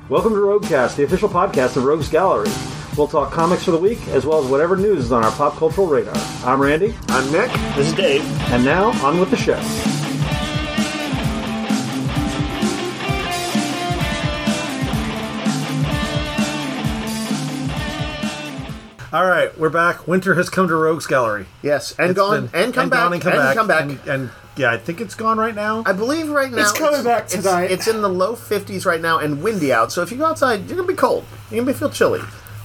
Welcome to Roguecast, the official podcast of Rogues Gallery. We'll talk comics for the week, as well as whatever news is on our pop cultural radar. I'm Randy. I'm Nick. This is Dave. And now, on with the show. All right, we're back. Winter has come to Rogues Gallery. Yes, and come back. And yeah, I think it's gone right now. I believe right now it's coming back tonight. It's in the low 50s right now and windy out. So if you go outside, you're gonna be cold. You're gonna feel chilly.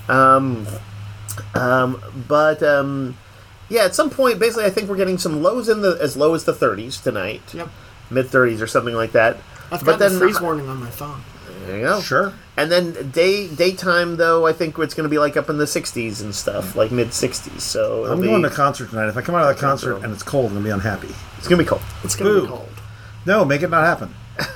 Yeah, at some point, basically, I think we're getting some lows in the as low as the 30s tonight. Yep. Mid 30s or something like that. I've got the freeze warning on my phone. There you go. Sure. And then daytime, though, I think it's going to be like up in the 60s and stuff, like mid 60s. So I'm going to a concert tonight. If I come out of that concert and it's cold, I'm going to be unhappy. It's going to be cold. It's going to be cold. No, make it not happen.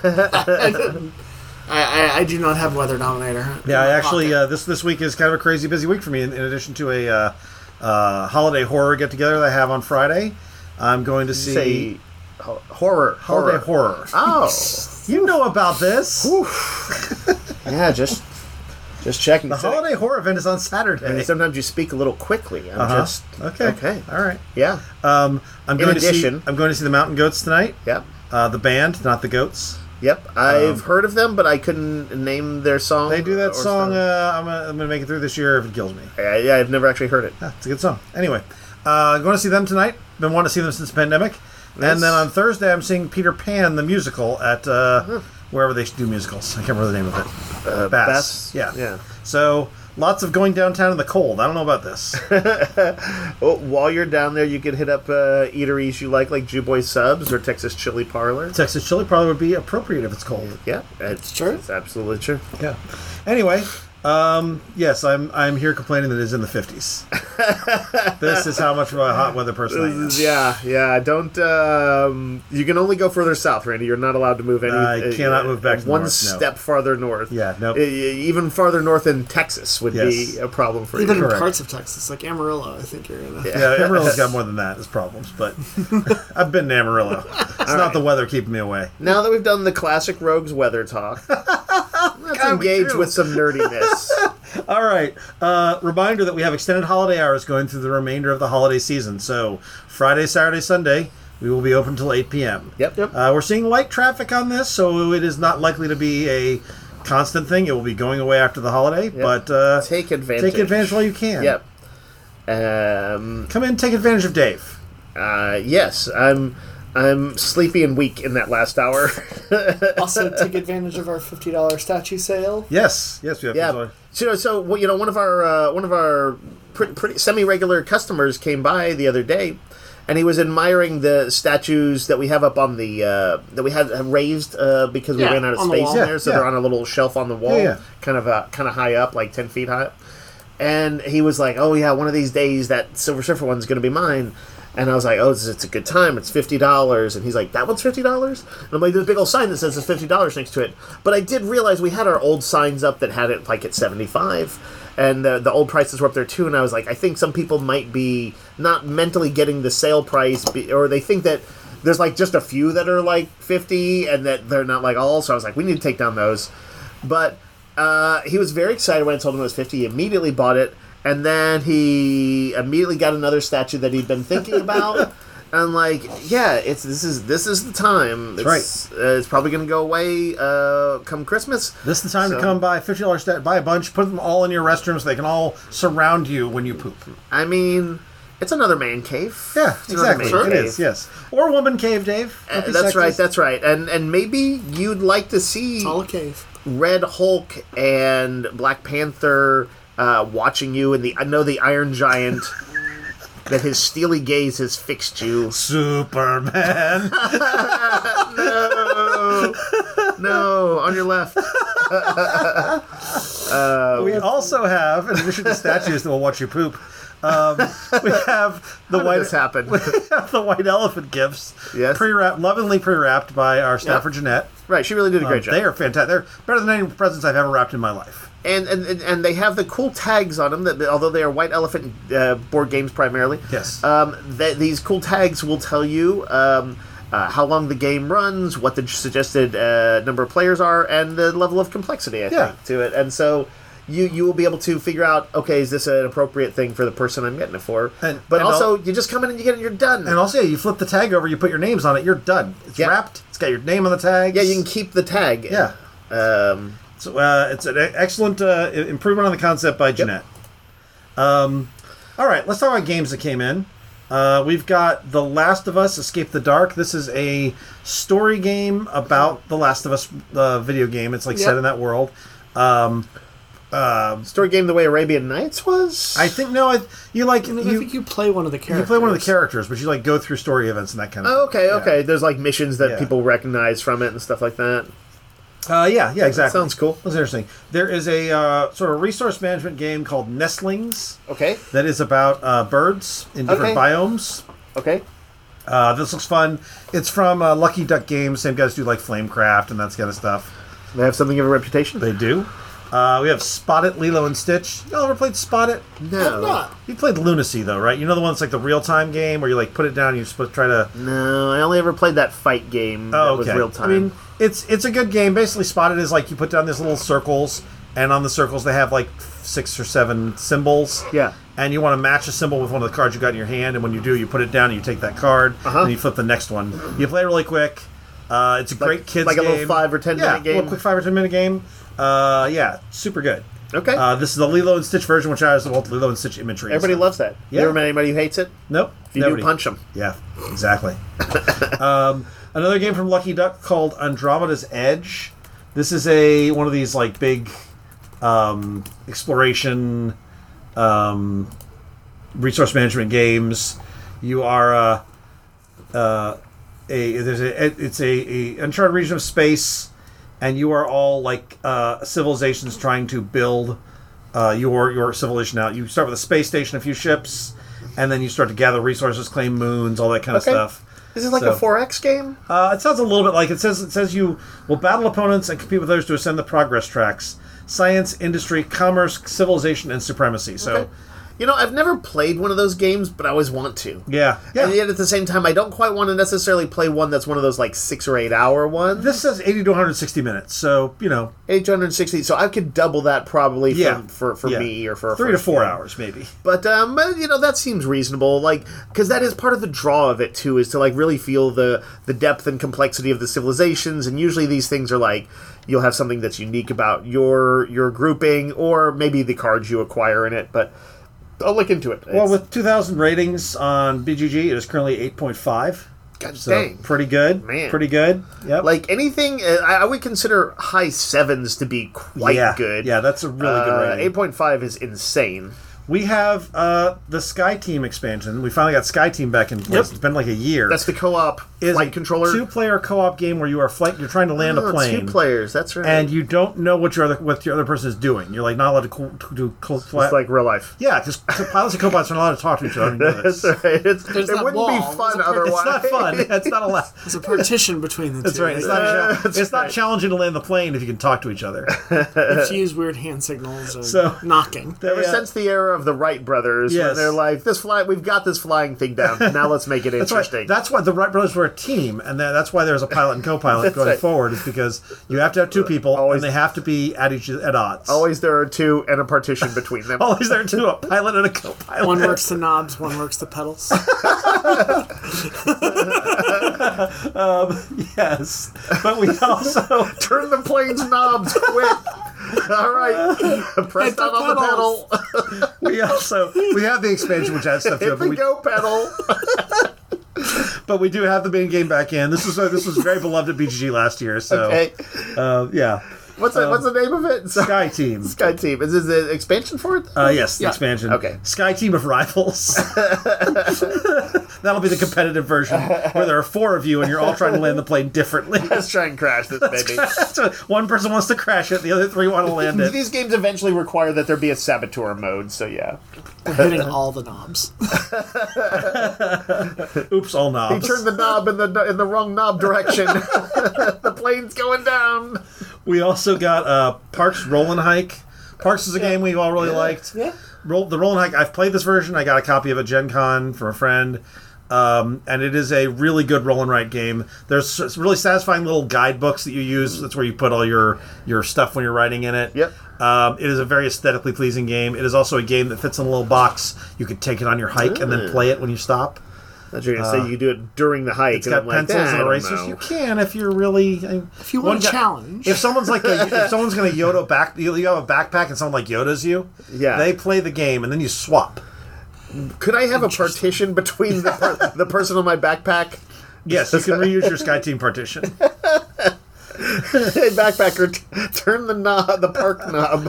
I do not have weather dominator. Yeah, I actually, this week is kind of a crazy busy week for me. In addition to a holiday horror get-together that I have on Friday, I'm going to see... Horror. Holiday horror. Oh. You know about this. Yeah, just checking. The holiday horror event is on Saturday. And sometimes you speak a little quickly. Okay. All right. Yeah. I'm going to see the Mountain Goats tonight. Yep. The band, not the Goats. Yep. I've heard of them, but I couldn't name their song. They do that song. I'm gonna make it through this year if it kills me. Yeah, I've never actually heard it. Yeah, it's a good song. Anyway, going to see them tonight. Been wanting to see them since the pandemic. Nice. And then on Thursday, I'm seeing Peter Pan the musical at wherever they do musicals. I can't remember the name of it. Bass. Yeah. So lots of going downtown in the cold. I don't know about this. Well, while you're down there, you could hit up eateries you like Jewboy Subs or Texas Chili Parlor. Texas Chili Parlor would be appropriate if it's cold. Yeah, it's true. It's absolutely true. Yeah. Anyway. Yes, I'm here complaining that it's in the 50s. This is how much of a hot weather person I am. Yeah. Don't. You can only go further south, Randy. You're not allowed to move any. I cannot move back to one north, step farther north. Yeah, nope. Even farther north than Texas would be a problem for you. Even in parts of Texas, like Amarillo, I think you're in. Yeah, Amarillo's got more than that as problems, but I've been to Amarillo. It's not the weather keeping me away. Now that we've done the classic Rogues weather talk, let's engage with some nerdiness. All right. Reminder that we have extended holiday hours going through the remainder of the holiday season. So Friday, Saturday, Sunday, we will be open until 8 p.m. Yep. We're seeing light traffic on this, so it is not likely to be a constant thing. It will be going away after the holiday, but take advantage. Take advantage while you can. Yep. Come in, take advantage of Dave. Yes, I'm sleepy and weak in that last hour. Also, take advantage of our $50 statue sale. Yes, we have. Yeah. So one of our pretty semi-regular customers came by the other day, and he was admiring the statues that we have up on the that we had raised because we ran out of space in there. So they're on a little shelf on the wall, kind of high up, like 10 feet high. And he was like, "Oh yeah, one of these days that Silver Surfer one's going to be mine." And I was like, "Oh, it's a good time. It's $50." And he's like, "That one's $50?" And I'm like, "There's a big old sign that says it's $50 next to it." But I did realize we had our old signs up that had it like at $75, and the old prices were up there too. And I was like, I think some people might be not mentally getting the sale price, or they think that there's like just a few that are like $50, and that they're not like all. So I was like, we need to take down those. But he was very excited when I told him it was $50. He immediately bought it. And then he immediately got another statue that he'd been thinking about. And I'm like, yeah, this is the time. That's right. It's probably going to go away come Christmas. This is the time to come buy $50 buy a bunch, put them all in your restroom so they can all surround you when you poop. I mean, it's another man cave. Yeah, exactly. It is, yes. Or woman cave, Dave. That's right. And maybe you'd like to see it's all a cave. Red Hulk and Black Panther watching you, and I know the Iron Giant that his steely gaze has fixed you. Superman. No, on your left. We also have, in addition to statues that will watch you poop, we have the We have the white elephant gifts. Yes. Lovingly pre-wrapped by our staffer Jeanette. Right, she really did a great job. They are fantastic. They're better than any presents I've ever wrapped in my life. And they have the cool tags on them, that although they are White Elephant board games primarily. Yes. These cool tags will tell you how long the game runs, what the suggested number of players are, and the level of complexity, I think, to it. And so you will be able to figure out, okay, is this an appropriate thing for the person I'm getting it for? But also, you just come in and you get it, you're done. And also, you flip the tag over, you put your names on it, you're done. It's wrapped, it's got your name on the tag. Yeah, you can keep the tag. Yeah. So it's an excellent improvement on the concept by Jeanette. All right, let's talk about games that came in. We've got The Last of Us: Escape the Dark. This is a story game about The Last of Us, the video game. It's like set in that world. Story game the way Arabian Nights was? I think I think you play one of the characters. You play one of the characters, but you like go through story events and that kind of thing. Okay. There's like missions that people recognize from it and stuff like that. Yeah, exactly. That sounds cool. That's interesting. There is a sort of resource management game called Nestlings. Okay. That is about birds in different biomes. Okay. This looks fun. It's from Lucky Duck Games. Same guys do like Flamecraft and that kind of stuff. They have something of a reputation. They do. We have Spot-It, Lilo and Stitch. Y'all ever played Spot-It? No. You played Lunacy, though, right? You know the one that's like the real-time game where you like put it down and you try to... No, I only ever played that fight game that was real-time. I mean, it's a good game. Basically, Spot-It is like you put down these little circles, and on the circles they have like 6 or 7 symbols. Yeah. And you want to match a symbol with one of the cards you got in your hand, and when you do, you put it down and you take that card, and you flip the next one. You play really quick. It's a great kids game. Like a little 5 or 10 minute game? Yeah, a little quick 5 or 10 minute game. Super good. Okay. This is the Lilo and Stitch version, which has the Lilo and Stitch imagery. Everybody loves that. Yeah. You ever met anybody who hates it? Nope. If you do, punch them. Yeah, exactly. Another game from Lucky Duck called Andromeda's Edge. This is one of these like big exploration resource management games. You are it's a uncharted region of space, and you are all like civilizations trying to build your civilization out. You start with a space station, a few ships, and then you start to gather resources, claim moons, all that kind of stuff. Is this like a 4X game? It sounds a little bit like it says. It says you will battle opponents and compete with others to ascend the progress tracks: science, industry, commerce, civilization, and supremacy. So. You know, I've never played one of those games, but I always want to. Yeah. And yet at the same time, I don't quite want to necessarily play one that's one of those like 6 or 8 hour ones. This says 80 to 160 minutes, so, 80 to 160, so I could double that probably for Yeah. me or for a 3 to 4 game. hours, maybe. But, that seems reasonable, because that is part of the draw of it, too, is to, really feel the depth and complexity of the civilizations, and usually these things are, you'll have something that's unique about your grouping, or maybe the cards you acquire in it, but... I'll look into it. Well, with 2,000 ratings on BGG, it is currently 8.5. God so dang. Pretty good. Man. Pretty good. Yep. Anything, I would consider high 7s to be quite good. Yeah, that's a really good rating. 8.5 is insane. We have the Sky Team expansion. We finally got Sky Team back in place. Yep. It's been like a year. That's the co-op flight controller. 2-player co-op game where you're trying to land a plane. 2 players, that's right. And you don't know what your other person is doing. You're not allowed to do it's like real life. Yeah, because pilots and co-pilots are not allowed to talk to each other. You know this. That's right. It wouldn't be fun otherwise. It's not fun. It's not allowed. There's a partition between the two. That's right. It's not challenging to land the plane if you can talk to each other. If you use weird hand signals or knocking. Ever since the era of the Wright brothers, when they're like, we've got this flying thing down. Now let's make it interesting. That's why the Wright brothers were a team, and that's why there's a pilot and co-pilot going forward. Is because you have to have 2 people, and they have to be at odds. Always there are 2 and a partition between them. Always there are 2, a pilot and a co-pilot. One works the knobs, one works the pedals. Yes, but we also turn the plane's knobs quick. All right, press down on the pedal. we have the expansion, which has stuff to it. Hit the go pedal. But we do have the main game back in. This was very beloved at BGG last year. So, yeah. What's the name of it? Sky Team. Sky Team. Is this the expansion for it? Yes, the expansion. Okay. Sky Team of Rivals. That'll be the competitive version where there are 4 of you and you're all trying to land the plane differently. Let's try and crash this baby. One person wants to crash it, the other 3 want to land it. These games eventually require that there be a saboteur mode, so yeah. We're hitting all the knobs. Oops, all knobs. He turned the knob in the wrong knob direction. The plane's going down. We also got Parks Roll and Hike. Parks is a game we've all really liked. Yeah. The Roll and Hike, I've played this version. I got a copy of it at Gen Con from a friend. And it is a really good roll and write game. There's really satisfying little guidebooks that you use. That's where you put all your stuff when you're writing in it. Yep. It is a very aesthetically pleasing game. It is also a game that fits in a little box. You could take it on your hike and then play it when you stop. I thought you were going to say you could do it during the hike. It's got pencils and erasers. You can if you're really... if you want a challenge. If someone's like if someone's going to Yoda back... You have a backpack and someone like Yoda's you. Yeah. They play the game and then you swap. Could I have a partition between the person on my backpack? Yes, you can reuse your SkyTeam partition. Hey, backpacker, turn the park knob.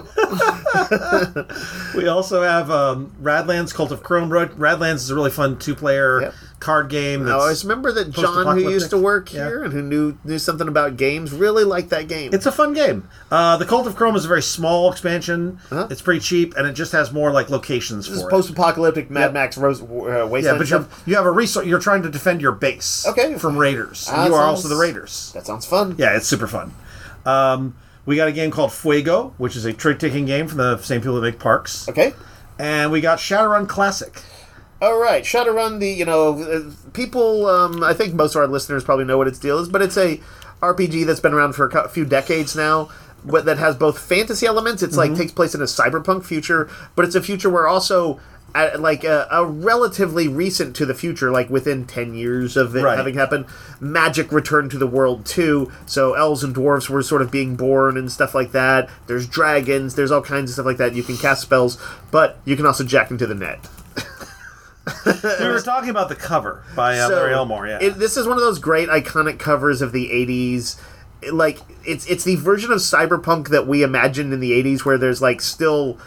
We also have Radlands, Cult of Chrome. Radlands is a really fun two-player card game. I always remember that John, who used to work here and who knew something about games, really liked that game. It's a fun game. The Cult of Chrome is a very small expansion. It's pretty cheap, and it just has more like locations for it. Post-apocalyptic Mad Max Wasteland. Yeah, but you have a resource. You're trying to defend your base from raiders. You are also the raiders. That sounds fun. Yeah, it's super fun. We got a game called Fuego, which is a trick-taking game from the same people that make Parks. Okay. And we got Shadowrun Classic. All right, Shadowrun. People. I think most of our listeners probably know what its deal is, but it's a RPG that's been around for a few decades now. That has both fantasy elements. It's like takes place in a cyberpunk future, but it's a future where also a relatively recent to the future, like within 10 years of it having happened, magic returned to the world too. So elves and dwarves were sort of being born and stuff like that. There's dragons. There's all kinds of stuff like that. You can cast spells, but you can also jack into the net. We were talking about the cover by Larry Elmore. Yeah, this is one of those great iconic covers of the 80s. It's the version of cyberpunk that we imagined in the 80s, where there's still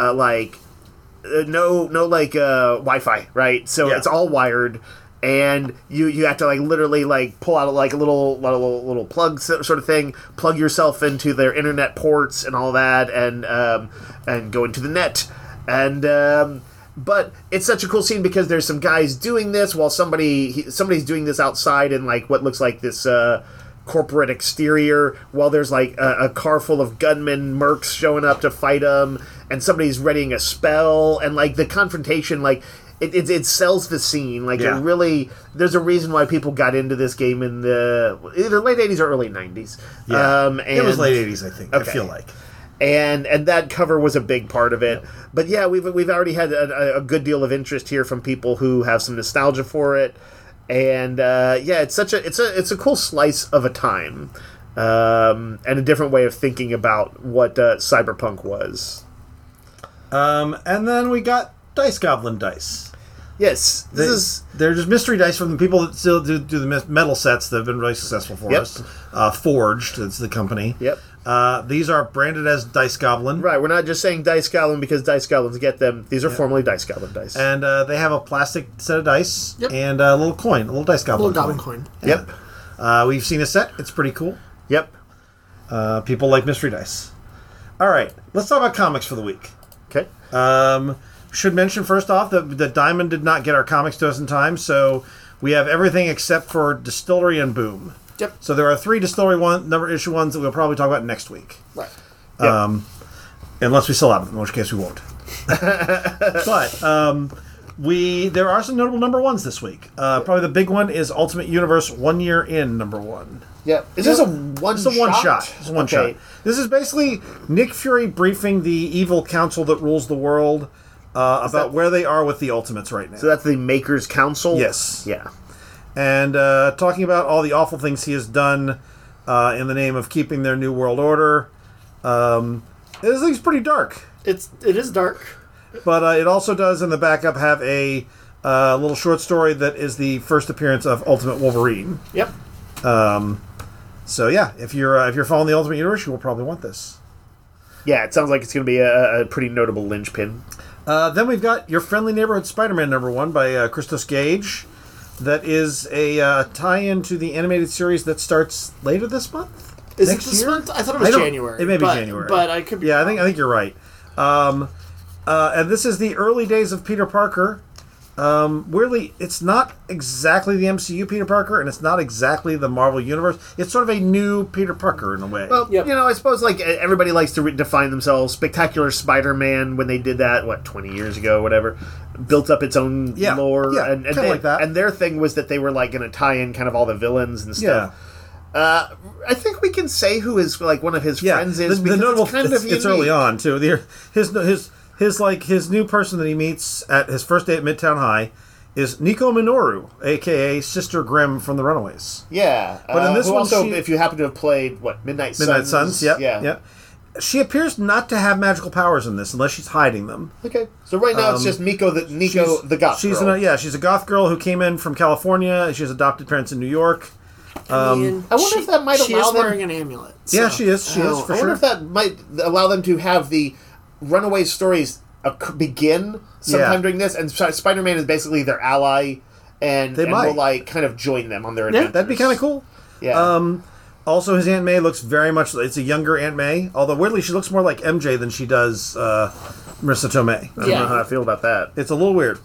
no Wi-Fi, right? So it's all wired, and you have to literally pull out a little plug sort of thing, plug yourself into their internet ports and all that, and go into the net, and but it's such a cool scene because there's some guys doing this while somebody's doing this outside in what looks like this corporate exterior, while there's a car full of gunmen, mercs showing up to fight them, and somebody's readying a spell, and the confrontation, it sells the scene. It really, there's a reason why people got into this game in the either late 80s or early 90s. Yeah, it was late 80s, I think. Okay. I feel like. And that cover was a big part of it. But yeah, we've already had a good deal of interest here from people who have some nostalgia for it. And it's a cool slice of a time, and a different way of thinking about what cyberpunk was. And then we got Dice Goblin dice. Yes, they're just mystery dice from the people that still do the metal sets that have been really successful for us. Forged, that's the company. Yep. These are branded as Dice Goblin. Right, we're not just saying Dice Goblin because Dice Goblins get them. These are formerly Dice Goblin dice. And they have a plastic set of dice and a little coin, a little Dice Goblin coin. Yep. We've seen a set. It's pretty cool. Yep. People like mystery dice. All right, let's talk about comics for the week. Okay. Should mention first off that Diamond did not get our comics to us in time, so we have everything except for Distillery and Boom. Yep. So there are 3 Distillery number issue ones that we'll probably talk about next week. Right. Yep. Unless we still have them, in which case we won't. But there are some notable number ones this week. Probably the big one is Ultimate Universe 1 Year In number 1. Yeah. Is this a one shot? It's a one shot. It's a one shot. This is basically Nick Fury briefing the evil council that rules the world about where they are with the Ultimates right now. So that's the Makers Council? Yes. Yeah. And talking about all the awful things he has done in the name of keeping their new world order. This thing's pretty dark. It is dark. But it also does, in the backup, have a little short story that is the first appearance of Ultimate Wolverine. Yep. So yeah, if you're following the Ultimate Universe, you will probably want this. Yeah, it sounds like it's going to be a pretty notable linchpin. Then we've got Your Friendly Neighborhood Spider-Man number 1 by Christos Gage. That is a tie-in to the animated series that starts later this month. Is it this month? I thought it was January. It may be January, but I could be. Yeah, wrong. I think you're right. And this is the early days of Peter Parker weirdly, it's not exactly the MCU Peter Parker, and it's not exactly the Marvel Universe. It's sort of a new Peter Parker in a way. Well, Yep. I suppose like everybody likes to define themselves. Spectacular Spider-Man, when they did that, 20 years ago, whatever, built up its own lore, and kinda like that. And their thing was that they were like going to tie in kind of all the villains and stuff. I think we can say who his one of his friends is. The notable, it's kind of it's early on too. His new person that he meets at his first day at Midtown High is Nico Minoru, aka Sister Grimm from the Runaways. Yeah, but in this who one, also, if you happen to have played Midnight Suns, yeah. She appears not to have magical powers in this, unless she's hiding them. Okay, so right now it's just Nico the goth girl. She's a goth girl who came in from California. She has adopted parents in New York. I wonder if that might she allow is them... wearing an amulet. Yeah, she is. She is, for I sure. wonder if that might allow them to have the Runaways stories begin sometime during this, and Spider-Man is basically their ally, and will kind of join them on their adventures. That'd be kind of cool. Yeah. Also, his Aunt May looks very much... It's a younger Aunt May, although weirdly she looks more like MJ than she does Marissa Tomei. I don't know how I feel about that. It's a little weird.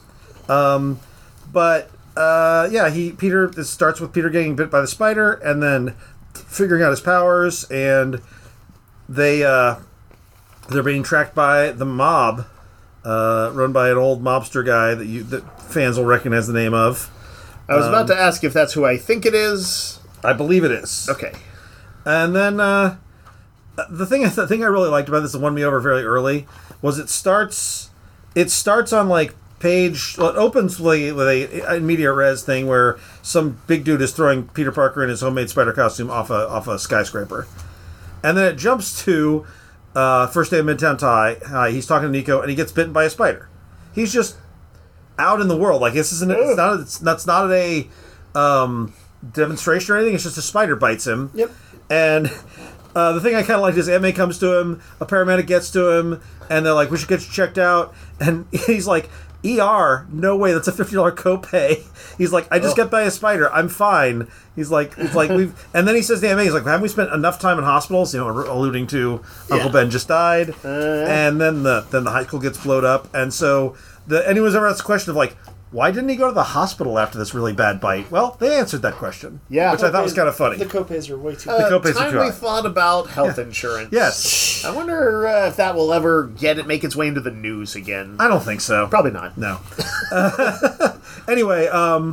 It starts with Peter getting bit by the spider, and then figuring out his powers, and they're being tracked by the mob, run by an old mobster guy that fans will recognize the name of. I was about to ask if that's who I think it is. I believe it is. Okay. And then the thing I really liked about this that won me over very early was it starts on like page. Well, it opens with a media res thing where some big dude is throwing Peter Parker in his homemade spider costume off a skyscraper, and then it jumps to first day of Midtown High. He's talking to Nico, and he gets bitten by a spider. He's just out in the world. Like this isn't. It's not a demonstration or anything. It's just a spider bites him. Yep. And the thing I kind of liked is Aunt May comes to him, a paramedic gets to him, and they're like, "We should get you checked out." And he's like, "ER? No way. That's a $50 copay." He's like, "I just got by a spider. I'm fine." He's like, we've. And then he says to Aunt May, he's like, "Haven't we spent enough time in hospitals?" Alluding to Uncle Ben just died. And then the high school gets blowed up, and so anyone's ever asked the question of like, why didn't he go to the hospital after this really bad bite? Well, they answered that question. Yeah. Which I thought was kind of funny. The copays are way too the copays time are too we high. thought about health insurance. Yes. I wonder if that will ever make its way into the news again. I don't think so. Probably not. No. Anyway,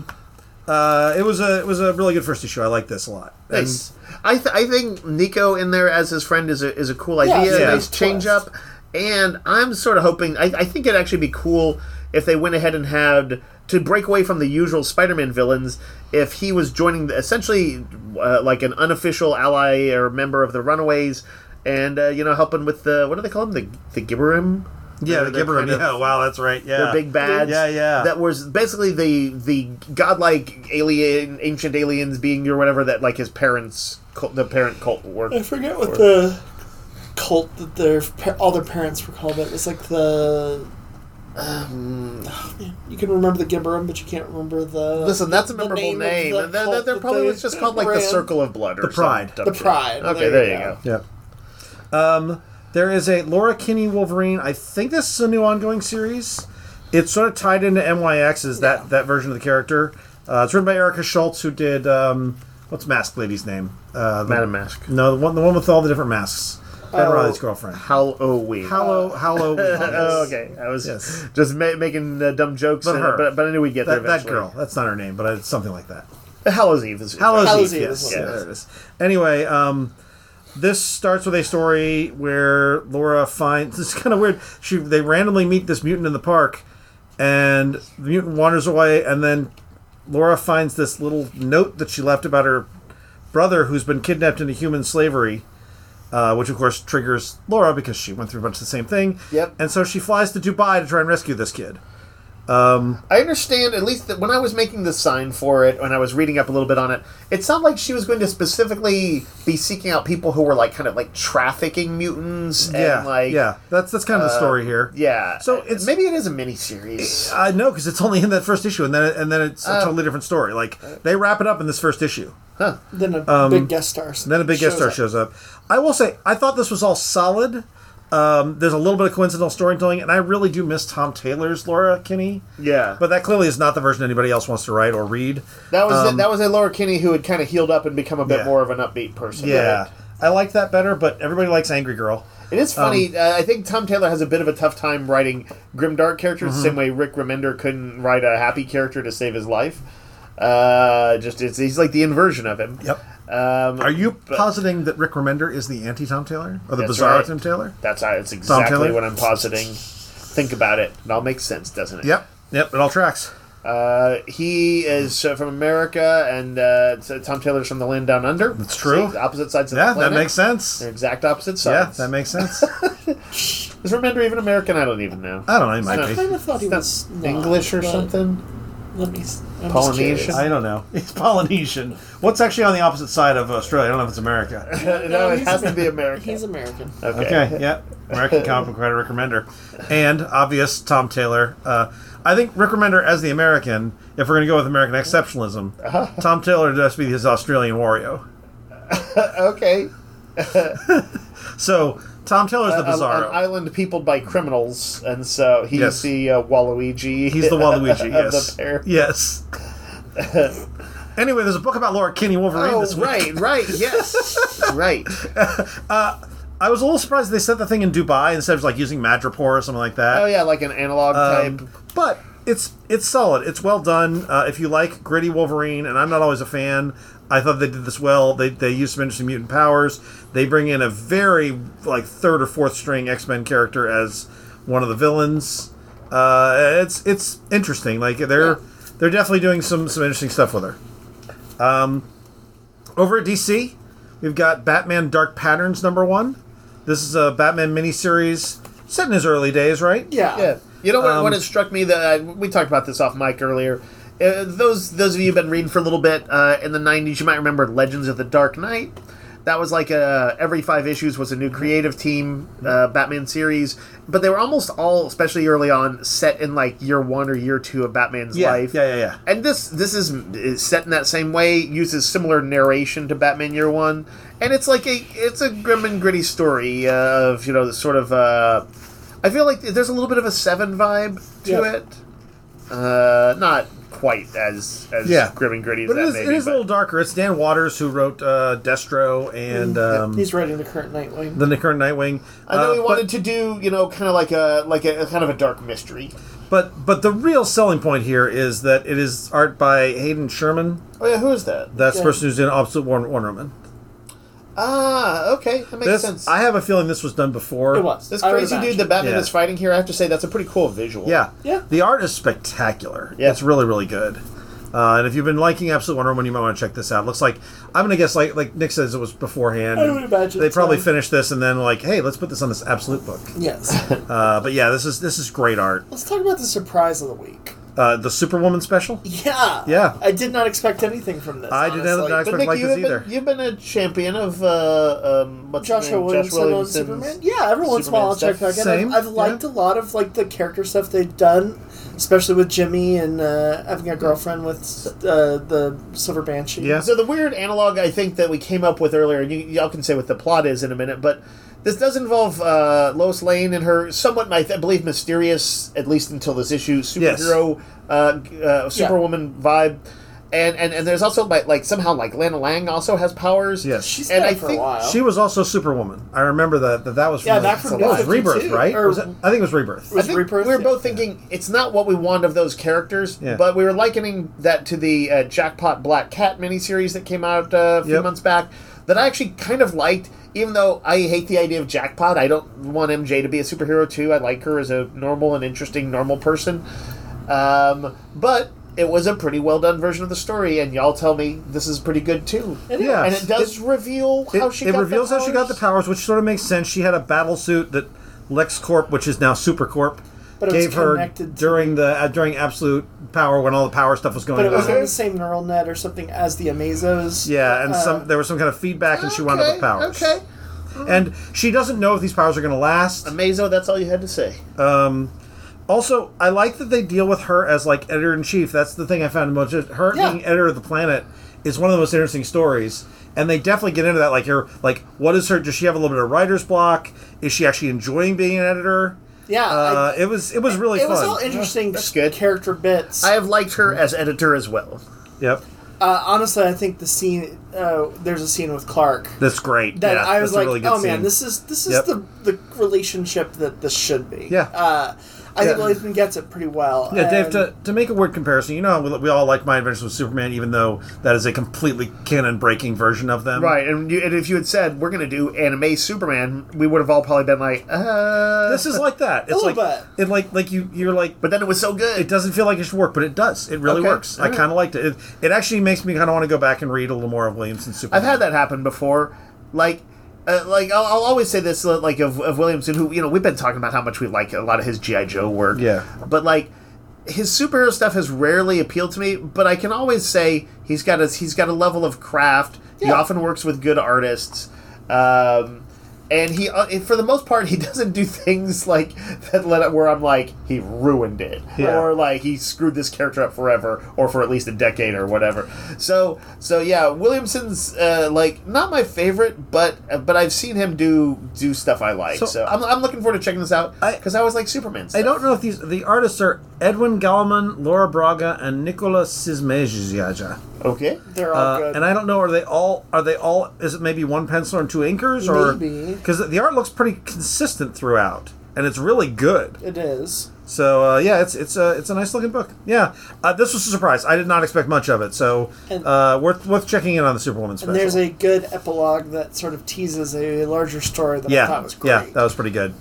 it was a really good first issue. I like this a lot. Nice. I think Nico in there as his friend is a cool idea. Yeah. Nice change up. And I'm sort of hoping... I think it'd actually be cool if they went ahead and had... to break away from the usual Spider-Man villains, if he was joining essentially like an unofficial ally or member of the Runaways, and helping with the... what do they call them? The Gibberim? Yeah, the Gibberim. Yeah, wow, that's right. Yeah. They're big bads. Yeah. That was basically the godlike ancient aliens being or whatever that like his parents, the parent cult were. I forget what the cult that all their parents were called. It was like the... you can remember the Gibberim, but you can't remember the... Listen, that's a memorable name. They're probably just called like the Circle of Blood or the Pride. The Pride. Okay, there you go. Yeah. There is a Laura Kinney Wolverine. I think this is a new ongoing series. It's sort of tied into MYX, that version of the character. It's written by Erica Schultz, who did... what's Mask Lady's name? Madam Mask. No, the one with all the different masks. Ben Riley's girlfriend. Halloween. Halloween. Oh, okay. I was just making dumb jokes, but I knew we'd get there eventually. That girl. That's not her name, but it's something like that. Hallows Eve is Hallows Eve. Yes. Yeah, there it is. Anyway, this starts with a story where Laura finds... It's kind of weird. They randomly meet this mutant in the park, and the mutant wanders away, and then Laura finds this little note that she left about her brother who's been kidnapped into human slavery. Which, of course, triggers Laura because she went through a bunch of the same thing. Yep. And so she flies to Dubai to try and rescue this kid. I understand, at least that when I was making the sign for it, when I was reading up a little bit on it, it sounded like she was going to specifically be seeking out people who were like kind of like trafficking mutants. Yeah, and like, that's kind of the story here. Yeah. So maybe it is a mini-series. I know, because it's only in that first issue, and then it's a totally different story. Like, they wrap it up in this first issue. Then a big guest star. Shows up. I will say, I thought this was all solid, There's a little bit of coincidental storytelling, and I really do miss Tom Taylor's Laura Kinney. Yeah. But that clearly is not the version anybody else wants to write or read. That was a Laura Kinney who had kind of healed up and become a bit more of an upbeat person. Yeah. Right? I like that better, but everybody likes Angry Girl. It is funny. I think Tom Taylor has a bit of a tough time writing grimdark characters, the same way Rick Remender couldn't write a happy character to save his life. He's like the inversion of him. Yep. Are you positing that Rick Remender is the anti-Tom Taylor? Or the bizarre Tom Taylor? That's exactly what I'm positing. Think about it. It all makes sense, doesn't it? Yep. It all tracks. He is from America, and Tom Taylor's from the land down under. That's true. See, opposite sides of the planet. Yeah, that makes sense. They're exact opposite sides. Yeah, that makes sense. Is Remender even American? I don't even know. I don't know. He might I be. kind of thought he was not, English or but something? I'm just Polynesian? curious. I don't know. He's Polynesian. What's actually on the opposite side of Australia? I don't know if it's America. No, it he's has to be American. He's American. Okay, yeah. American comic book writer Rick Remender. And obvious Tom Taylor. I think Rick Remender as the American, if we're going to go with American exceptionalism, Tom Taylor does be his Australian Wario. Okay. So, Tom Taylor's the Bizarro. An island peopled by criminals, and so he's the Waluigi. He's the Waluigi, of yes. the pair. Yes. Anyway, there's a book about Laura Kinney Wolverine this week. right, yes. Right. I was a little surprised they set the thing in Dubai instead of like using Madripoor or something like that. Oh, yeah, like an analog type. But it's solid. It's well done. If you like gritty Wolverine, and I'm not always a fan, I thought they did this well. They used some interesting mutant powers. They bring in a very like third or fourth string X-Men character as one of the villains. It's interesting. Like they're definitely doing some interesting stuff with her. Over at DC, we've got Batman Dark Patterns #1. This is a Batman miniseries set in his early days, right? Yeah. You know what it struck me that we talked about this off mic earlier. Those of you who've been reading for a little bit in the 90s, you might remember Legends of the Dark Knight. That was like every 5 issues was a new creative team Batman series, but they were almost all, especially early on, set in like year 1 or year 2 of Batman's life. Yeah. And this is set in that same way, uses similar narration to Batman Year 1, and it's a grim and gritty story of the sort of I feel like there's a little bit of a Seven vibe to it. Not quite as grim and gritty as but that it is a little darker. It's Dan Waters who wrote Destro and He's writing the current Nightwing. the current Nightwing. I know he wanted to do kind of like a kind of a dark mystery. But the real selling point here is that it is art by Hayden Sherman. Oh yeah, who is that? That's the person who's in Absolute Wonder Woman. Ah, okay, that makes sense. I have a feeling this was done before. It was. This I would crazy dude imagine. that Batman Yeah. is fighting here, I have to say, that's a pretty cool visual. Yeah. Yeah. The art is spectacular. Yeah. It's really, really good. And if you've been liking Absolute Wonder Woman, you might want to check this out. It looks like, I'm going to guess, like Nick says, it was beforehand. I would imagine They probably so. finished this and then like, hey, let's put this on this Absolute book. Yes. But yeah, this is great art. Let's talk about the surprise of the week. The Superwoman special? Yeah. Yeah. I did not expect anything from this. I did honestly. not But expect Nick, like this either. you've been a champion of what's his Joshua name? Williamson on Williamson's Superman. Yeah, every once in a while I'll Superman check back in. Same, I've liked a lot of like the character stuff they've done, especially with Jimmy and having a girlfriend with the Silver Banshee. Yeah. So the weird analog I think that we came up with earlier, and y'all can say what the plot is in a minute, but this does involve Lois Lane and her somewhat, I believe, mysterious, at least until this issue, superhero, Superwoman vibe. And there's also like somehow like Lana Lang also has powers. Yes. She's And been I for think a while. She was also Superwoman. I remember that was from Yeah, back from that was New Rebirth, 52, right? or- I think it was Rebirth. Was I think Rebirth? we were Yeah. both thinking it's not what we want of those characters, Yeah. but we were likening that to the Jackpot Black Cat miniseries that came out a few Yep. months back that I actually kind of liked, even though I hate the idea of Jackpot. I don't want MJ to be a superhero too. I like her as a normal and interesting normal person. But it was a pretty well done version of the story, and y'all tell me this is pretty good too. Yeah. And it does reveal how she it got reveals the how she got the powers, which sort of makes sense. She had a battle suit that LexCorp, which is now SuperCorp, But it was gave her connected to- during Absolute Power when all the power stuff was going But it was on. on the same neural net or something as the Amazos. Yeah, and there was some kind of feedback, and she wound up with powers. Okay. And she doesn't know if these powers are going to last. Amazo, that's all you had to say. Also, I like that they deal with her as like editor in chief. That's the thing I found most. Her Yeah. being editor of the Planet is one of the most interesting stories. and they definitely get into that. Like, what is her? Does she have a little bit of writer's block? Is she actually enjoying being an editor? Yeah, it was really fun. It was all interesting That's good. character bits. I have liked her as editor as well. Yep, Honestly, I think the scene. There's a scene with Clark that's great. that yeah, I was that's a like, really good oh man, scene. this is Yep. the relationship that this should be. Yeah. I think Williamson gets it pretty well. Yeah, Dave, and- to make a word comparison, you know, we all like My Adventures with Superman, even though that is a completely canon-breaking version of them. Right, and if you had said, we're going to do anime Superman, we would have all probably been like, This is like that. It's little like it like you're like, But then it was so good. it doesn't feel like it should work, but it does. It really Okay. works. I Alright. kind of liked it. It actually makes me kind of want to go back and read a little more of Williamson's Superman. I've had that happen before. Like I'll always say this, like of Williamson, who we've been talking about how much we like a lot of his G.I. Joe work. Yeah. But like his superhero stuff has rarely appealed to me. But I can always say he's got a level of craft. He Yeah. often works with good artists. And he, for the most part, he doesn't do things like that where I'm like, he ruined it, Yeah. or like he screwed this character up forever, or for at least a decade or whatever. So yeah, Williamson's like not my favorite, but I've seen him do stuff I like. So- So I'm looking forward to checking this out because I was like Superman stuff. I don't know if the artists are Edwin Galliman, Laura Braga, and Nicola Sismejaja. Okay. they're all good. And I don't know, are they all? Is it maybe one penciler and two inkers, or Maybe. because the art looks pretty consistent throughout, and it's really good. It is. So yeah, it's a nice looking book. Yeah, this was a surprise. I did not expect much of it. So And- worth checking in on the Superwoman special. And there's a good epilogue that sort of teases a larger story that I thought was great. yeah, that was pretty good.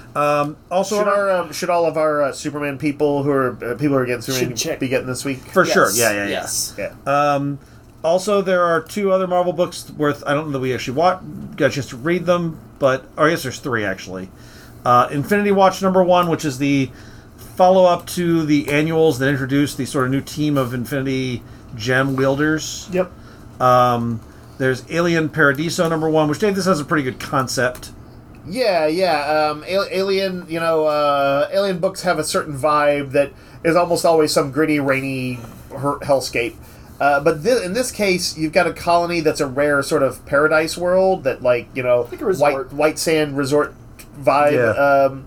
Also, Should all of our Superman people who are getting Superman Should check. be getting this week? for sure. Yes, Yeah. Yes. Yeah. Also, there are two other Marvel books worth. I don't know that we actually got a chance to read them, but or I guess there's three actually. Infinity Watch #1, which is the follow-up to the annuals that introduced the sort of new team of Infinity Gem wielders. Yep. There's Alien Paradiso #1, which Dave, this has a pretty good concept. Yeah. Alien, Alien books have a certain vibe that is almost always some gritty, rainy hellscape. But in this case, you've got a colony that's a rare sort of paradise world that, like a resort. white sand resort vibe.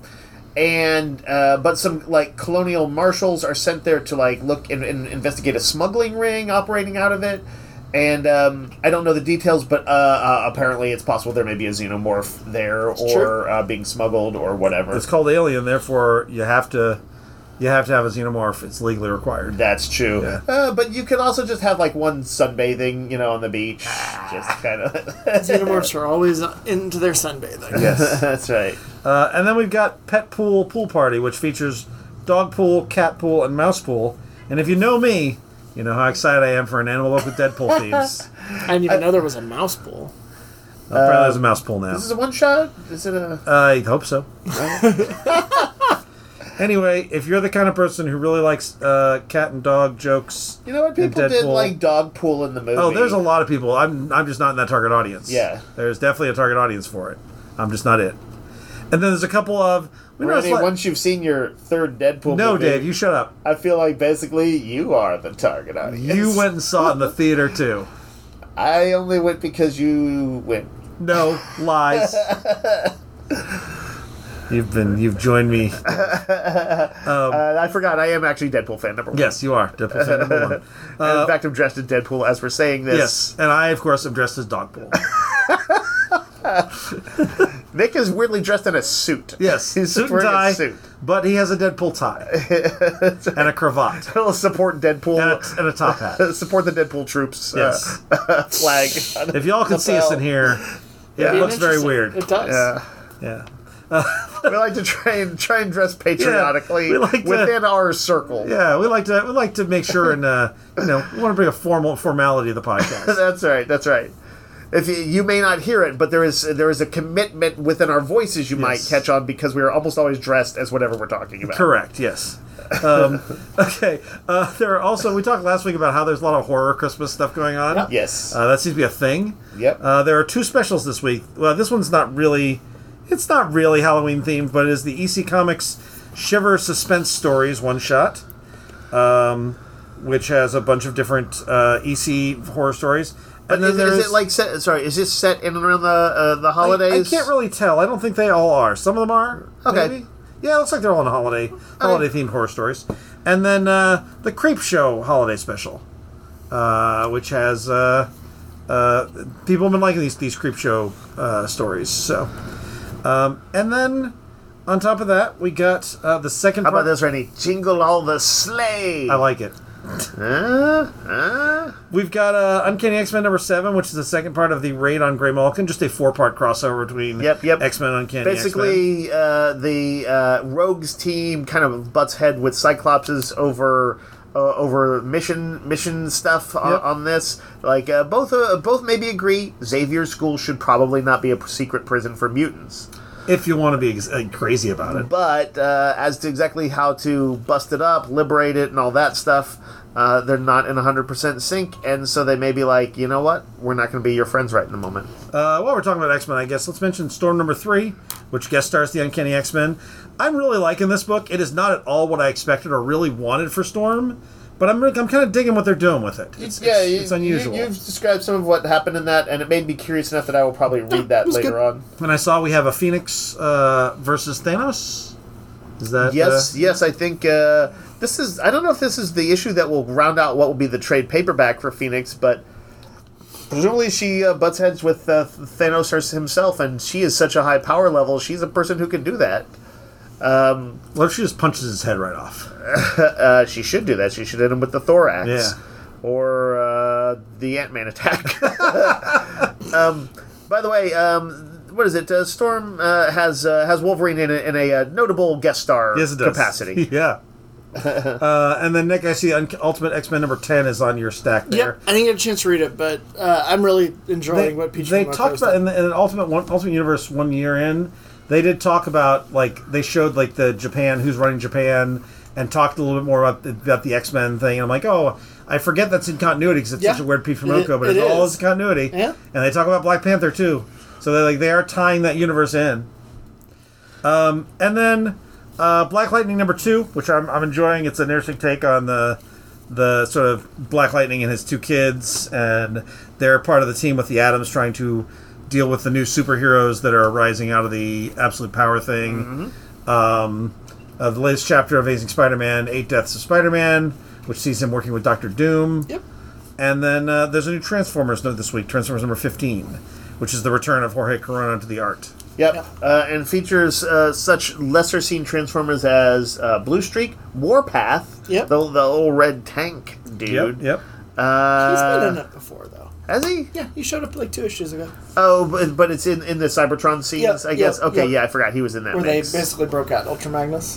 But some like colonial marshals are sent there to like look and investigate a smuggling ring operating out of it. And I don't know the details, but apparently it's possible there may be a xenomorph there or being smuggled or whatever. It's called Alien, therefore you have to have a xenomorph. It's legally required. That's true. Yeah. But you could also just have like one sunbathing, on the beach. Just kind of. Xenomorphs are always into their sunbathing. Yes. That's right. And then we've got Pet Pool Party, which features dog pool, cat pool, and mouse pool. And if you know me, you know how excited I am for an animal book with Deadpool themes. I didn't even know there was a mouse pool. Apparently there's a mouse pool now. Is this a one shot? Is it a? I hope so. Anyway, if you're the kind of person who really likes cat and dog jokes, You know what? People and did Deadpool- like dog pool in the movie. Oh, there's a lot of people. I'm just not in that target audience. Yeah. There's definitely a target audience for it. I'm just not it. And then there's a couple of. Randy, once you've seen your third Deadpool no, movie, Dave, you shut up. I feel like basically you are the target audience. You went and saw it in the theater too. I only went because you went. No lies. You've joined me. I forgot. I am actually Deadpool fan #1. Yes, you are. Deadpool fan #1. And in fact, I'm dressed in Deadpool as we're saying this. Yes, and I, of course, am dressed as Dogpool. Nick is weirdly dressed in a suit. Yes, He's suit and wearing tie, a suit. but he has a Deadpool tie and a cravat He'll support Deadpool. and a top hat. Support the Deadpool troops. Yes. Flag. If y'all can see us in here, it Being looks very interesting. weird. It does. Yeah. Yeah. We like to try and dress patriotically we like to- within our circle. Yeah, we like to make sure and we want to bring a formality to the podcast. That's right. If you may not hear it, but there is a commitment within our voices you might Yes. catch on because we are almost always dressed as whatever we're talking about. Correct. Yes. Okay. There are also, we talked last week about how there's a lot of horror Christmas stuff going on. Yep. Yes. That seems to be a thing. Yep. There are two specials this week. Well, this one's not really. It's not really Halloween themed, but it is the EC Comics Shiver Suspense Stories one shot, which has a bunch of different EC horror stories. But then is it like set? Sorry, is this set in and around the holidays? I can't really tell. I don't think they all are. Some of them are. Okay. Maybe. Yeah, it looks like they're all in holiday themed horror stories. And then the Creep Show holiday special, which has people have been liking these Creep Show stories. So, and then on top of that, we got the second. How part. about this, Randy? Jingle all the sleigh. I like it. We've got Uncanny X-Men number 7, which is the second part of the Raid on Grey Malkin, just a 4-part crossover between X-Men and Uncanny Basically, X-Men. the Rogues team kind of butts head with Cyclopses over mission stuff on this. Like both maybe agree Xavier's school should probably not be a secret prison for mutants. If you want to be crazy about it. But as to exactly how to bust it up, liberate it, and all that stuff, they're not in 100% sync, and so they may be like, you know what? We're not going to be your friends right in the moment. While we're talking about X-Men, I guess, let's mention Storm number 3, which guest stars the Uncanny X-Men. I'm really liking this book. It is not at all what I expected or really wanted for Storm, but I'm kind of digging what they're doing with it. It's unusual. You've described some of what happened in that, and it made me curious enough that I will probably read that later on. And I saw we have a Phoenix versus Thanos. Is that yes? I think this is. I don't know if this is the issue that will round out what will be the trade paperback for Phoenix, but presumably she butts heads with Thanos himself, and she is such a high power level. She's a person who can do that. What if she just punches his head right off? She should do that. She should hit him with the Thorax. Yeah. Or the Ant-Man attack. By the way, what is it? Storm has Wolverine in a notable guest star capacity. Yeah. And then, Nick, I see Ultimate X-Men number 10 is on your stack there. Yep, I didn't get a chance to read it, but I'm really enjoying what Peach They talked about in the Ultimate Universe 1 year in. They did talk about, like, they showed, like, the Japan, who's running Japan, and talked a little bit more about the X-Men thing. And I'm like, oh, I forget that's in continuity because it's such a weird Pete from Oko, but it's all in continuity. Yeah. And they talk about Black Panther, too. So they are tying that universe in. And then Black Lightning number 2, which I'm enjoying. It's an interesting take on the sort of Black Lightning and his 2 kids, and they're part of the team with the Atoms trying to deal with the new superheroes that are rising out of the absolute power thing. Mm-hmm. The latest chapter of Amazing Spider-Man, 8 Deaths of Spider-Man, which sees him working with Dr. Doom. Yep. And then there's a new Transformers note this week, Transformers number 15, which is the return of Jorge Corona to the art. Yep. And features such lesser-seen Transformers as Blue Streak, Warpath, yep. the old red tank dude. Yep. He's been in it before, though. Has he? Yeah, he showed up like 2 issues ago. Oh, but it's in the Cybertron scenes, I guess. Okay, yeah, I forgot he was in that where mix. They basically broke out Ultra Magnus.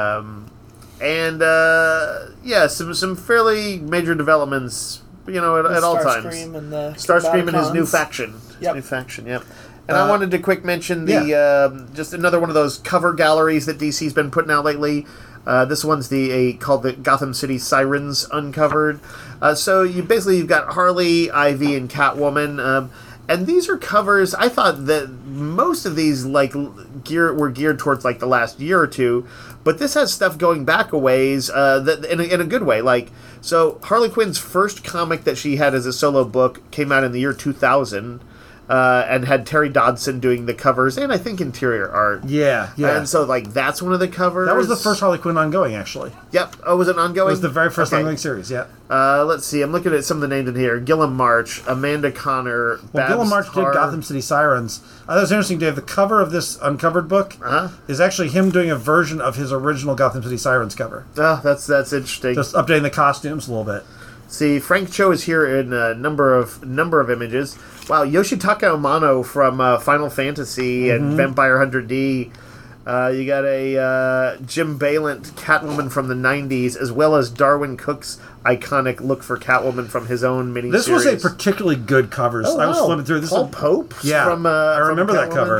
Some fairly major developments, at all times. Starscream and his new faction. Yep. New faction, yep. And I wanted to quick mention just another one of those cover galleries that DC's been putting out lately. This one's called the Gotham City Sirens Uncovered. So you've got Harley, Ivy, and Catwoman. And these are covers. I thought that most of these were geared towards the last year or two, but this has stuff going back a ways that in a good way. So Harley Quinn's first comic that she had as a solo book came out in the year 2000. And had Terry Dodson doing the covers and I think interior art. Yeah. And so that's one of the covers. That was the first Harley Quinn ongoing, actually. Yep. Oh, was it ongoing? It was the very first ongoing series. Yeah. Let's see. I'm looking at some of the names in here. Gilliam March, Amanda Connor. Gilliam March did Gotham City Sirens. That was interesting, Dave. The cover of this uncovered book is actually him doing a version of his original Gotham City Sirens cover. Oh, that's interesting. Just updating the costumes a little bit. See, Frank Cho is here in a number of images. Wow, Yoshitaka Amano from Final Fantasy and Vampire Hunter D. You got a Jim Balint Catwoman from the 90s, as well as Darwin Cook's iconic look for Catwoman from his own miniseries. This was a particularly good cover. Oh, I was flipping through this. Paul Pope? Yeah, I remember that cover.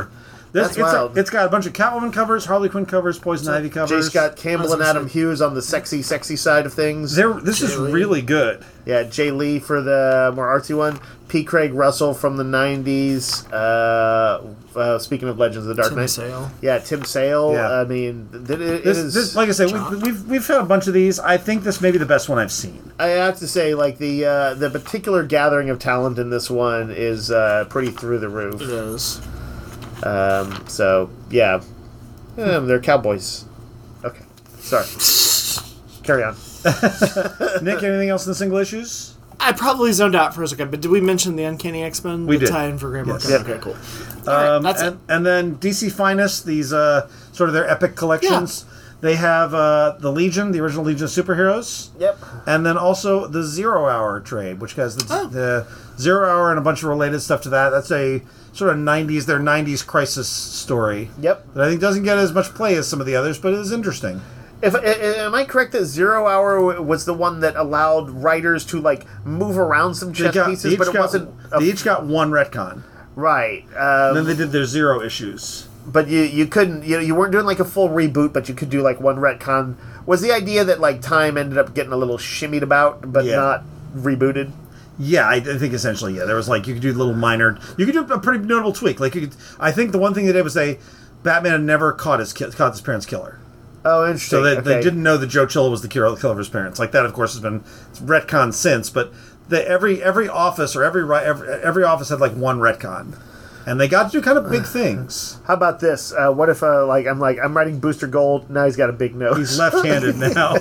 That's wild. It's got a bunch of Catwoman covers, Harley Quinn covers, Poison Ivy covers. J. Scott Campbell and Adam Hughes on the sexy side of things. This is really good. Yeah, Jay Lee for the more artsy one. P. Craig Russell from the 90s. Speaking of Legends of the Dark Knight. Tim Sale. Yeah, Tim Sale. Yeah. I mean, it is... This, like I said, we've had a bunch of these. I think this may be the best one I've seen. I have to say, like, the particular gathering of talent in this one is pretty through the roof. It is. So, yeah. They're cowboys. Okay. Sorry. Carry on. Nick, anything else in the single issues? I probably zoned out for a second, but did we mention the Uncanny X-Men? We did. Tie-in for Graham Yes. Morrison? Yeah. Okay, cool. All right, that's it. And then DC Finest, these sort of their epic collections. Yeah. They have the Legion, the original Legion of Superheroes. Yep. And then also the 0 Hour trade, which has the 0 Hour and a bunch of related stuff to that. That's a sort of 90s, their 90s crisis story. Yep. That I think doesn't get as much play as some of the others, but it is interesting. Am I correct that 0 Hour was the one that allowed writers to like move around some chess pieces, but it wasn't? They each got one retcon. Right. And then they did their 0 issues. But you couldn't, you weren't doing like a full reboot, but you could do like one retcon. Was the idea that like time ended up getting a little shimmied about, but not rebooted? Yeah, I think essentially, yeah. There was like, you could do little minor, you could do a pretty notable tweak. Like, I think the one thing they did was Batman had never caught his parents' killer. Oh, interesting. So they didn't know that Joe Chill was the killer of his parents. Like that, of course, has been retconned since. But every office or every office had like one retcon, and they got to do kind of big things. How about this? What if I'm writing Booster Gold, now he's got a big nose. He's left-handed now.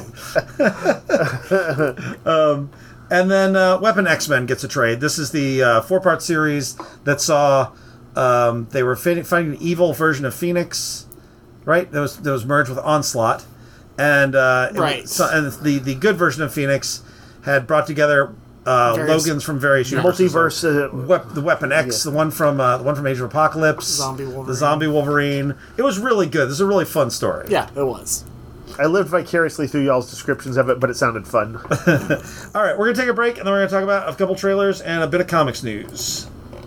And then Weapon X-Men gets a trade. This is the 4-part series that saw they were fighting an evil version of Phoenix. Right, that was merged with Onslaught, and the good version of Phoenix had brought together Logans from various universes. Multiverse, the Weapon X, the one from Age of Apocalypse, the Zombie Wolverine. It was really good. This is a really fun story. Yeah, it was. I lived vicariously through y'all's descriptions of it, but it sounded fun. All right, we're gonna take a break, and then we're gonna talk about a couple trailers and a bit of comics news.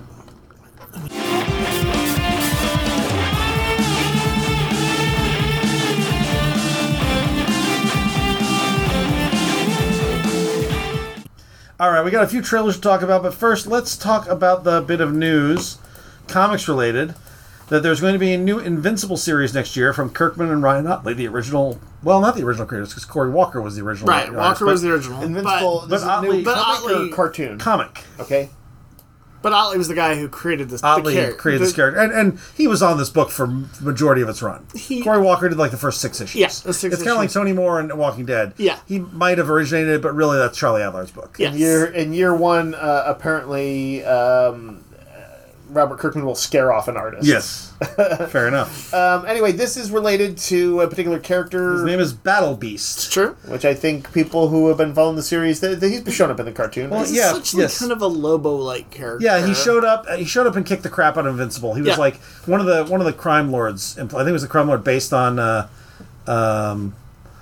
All right, we got a few trailers to talk about, but first, let's talk about the bit of news, comics related, that there's going to be a new Invincible series next year from Kirkman and Ryan Ottley, the original. Well, not the original creators, because Cory Walker was the original. Right, Walker was the original. Invincible, but Ottley, Ottley cartoon comic. Okay. But Ottley was the guy who created this. Ottley created this character, and he was on this book for the majority of its run. Cory Walker did like the first 6 issues. Yes, it's kind of like Tony Moore and Walking Dead. Yeah, he might have originated it, but really that's Charlie Adler's book. Yes. In year one, apparently Robert Kirkman will scare off an artist. Yes, fair enough. Anyway, this is related to a particular character. His name is Battle Beast. It's true. Which I think people who have been following the series, he's shown up in the cartoon. Well, He's kind of a Lobo-like character. Yeah, he showed up. He showed up and kicked the crap out of Invincible. He was like one of the crime lords. I think it was the crime lord based on. The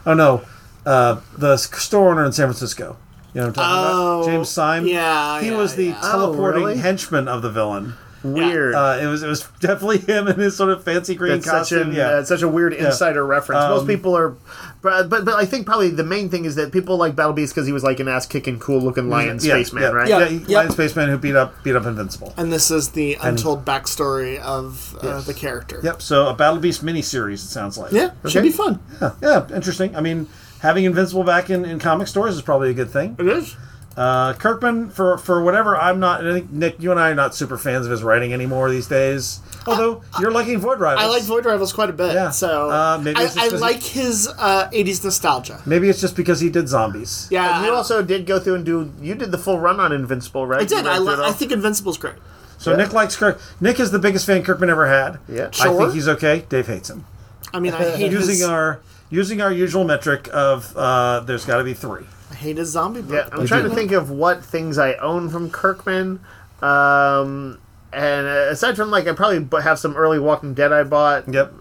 store owner in San Francisco. You know what I'm talking about? James Syme. Yeah, he was the teleporting really? henchman of the villain. Weird. It was definitely him in his sort of fancy green costume. Such a weird insider reference. Most people are, but I think probably the main thing is that people like Battle Beast because he was like an ass kicking, cool looking lion spaceman, right? Lion spaceman who beat up Invincible. And this is the untold backstory of the character. Yep. So a Battle Beast miniseries. It sounds like. Yeah, should be fun. Yeah, interesting. I mean, having Invincible back in comic stores is probably a good thing. It is. Kirkman, for whatever, I think, Nick, you and I are not super fans of his writing anymore these days. Although, you're liking Void Rivals. I like Void Rivals quite a bit. Yeah. So maybe I like his 80s nostalgia. Maybe it's just because he did zombies. Yeah. And you also did go through and you did the full run on Invincible, right? I did. I think Invincible's great. So Nick likes Kirk. Nick is the biggest fan Kirkman ever had. Yeah. I think he's okay. Dave hates him. I mean, I hate using our usual metric of there's got to be 3. I hate his zombie book. Yeah, I'm trying to think of what things I own from Kirkman. And aside from, I probably have some early Walking Dead I bought. Yep.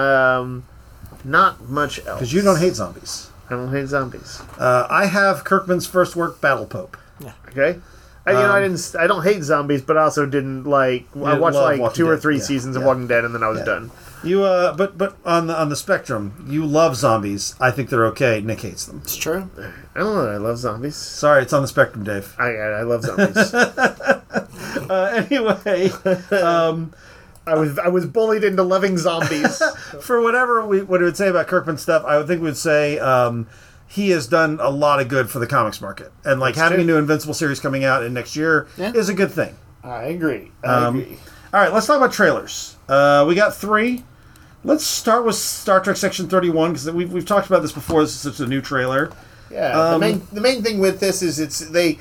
Not much else. Because you don't hate zombies. I don't hate zombies. I have Kirkman's first work, Battle Pope. Yeah. Okay. I don't hate zombies, but I also didn't like. I watched love like Walking 2 or Dead. 3 Yeah. seasons of Yeah. Walking Dead, and then I was Yeah. done. You but on the spectrum, you love zombies. I think they're okay. Nick hates them. It's true. I don't know. I love zombies. Sorry, it's on the spectrum, Dave. I love zombies. Anyway, I was bullied into loving zombies. for whatever we would say about Kirkman stuff, I would think we would say he has done a lot of good for the comics market, and like having true. a new Invincible series coming out in next year Yeah. is a good thing. I agree. I agree. All right, let's talk about trailers. We got 3. Let's start with Star Trek Section 31 because we've talked about this before. This is such a new trailer. Yeah. The main thing with this is they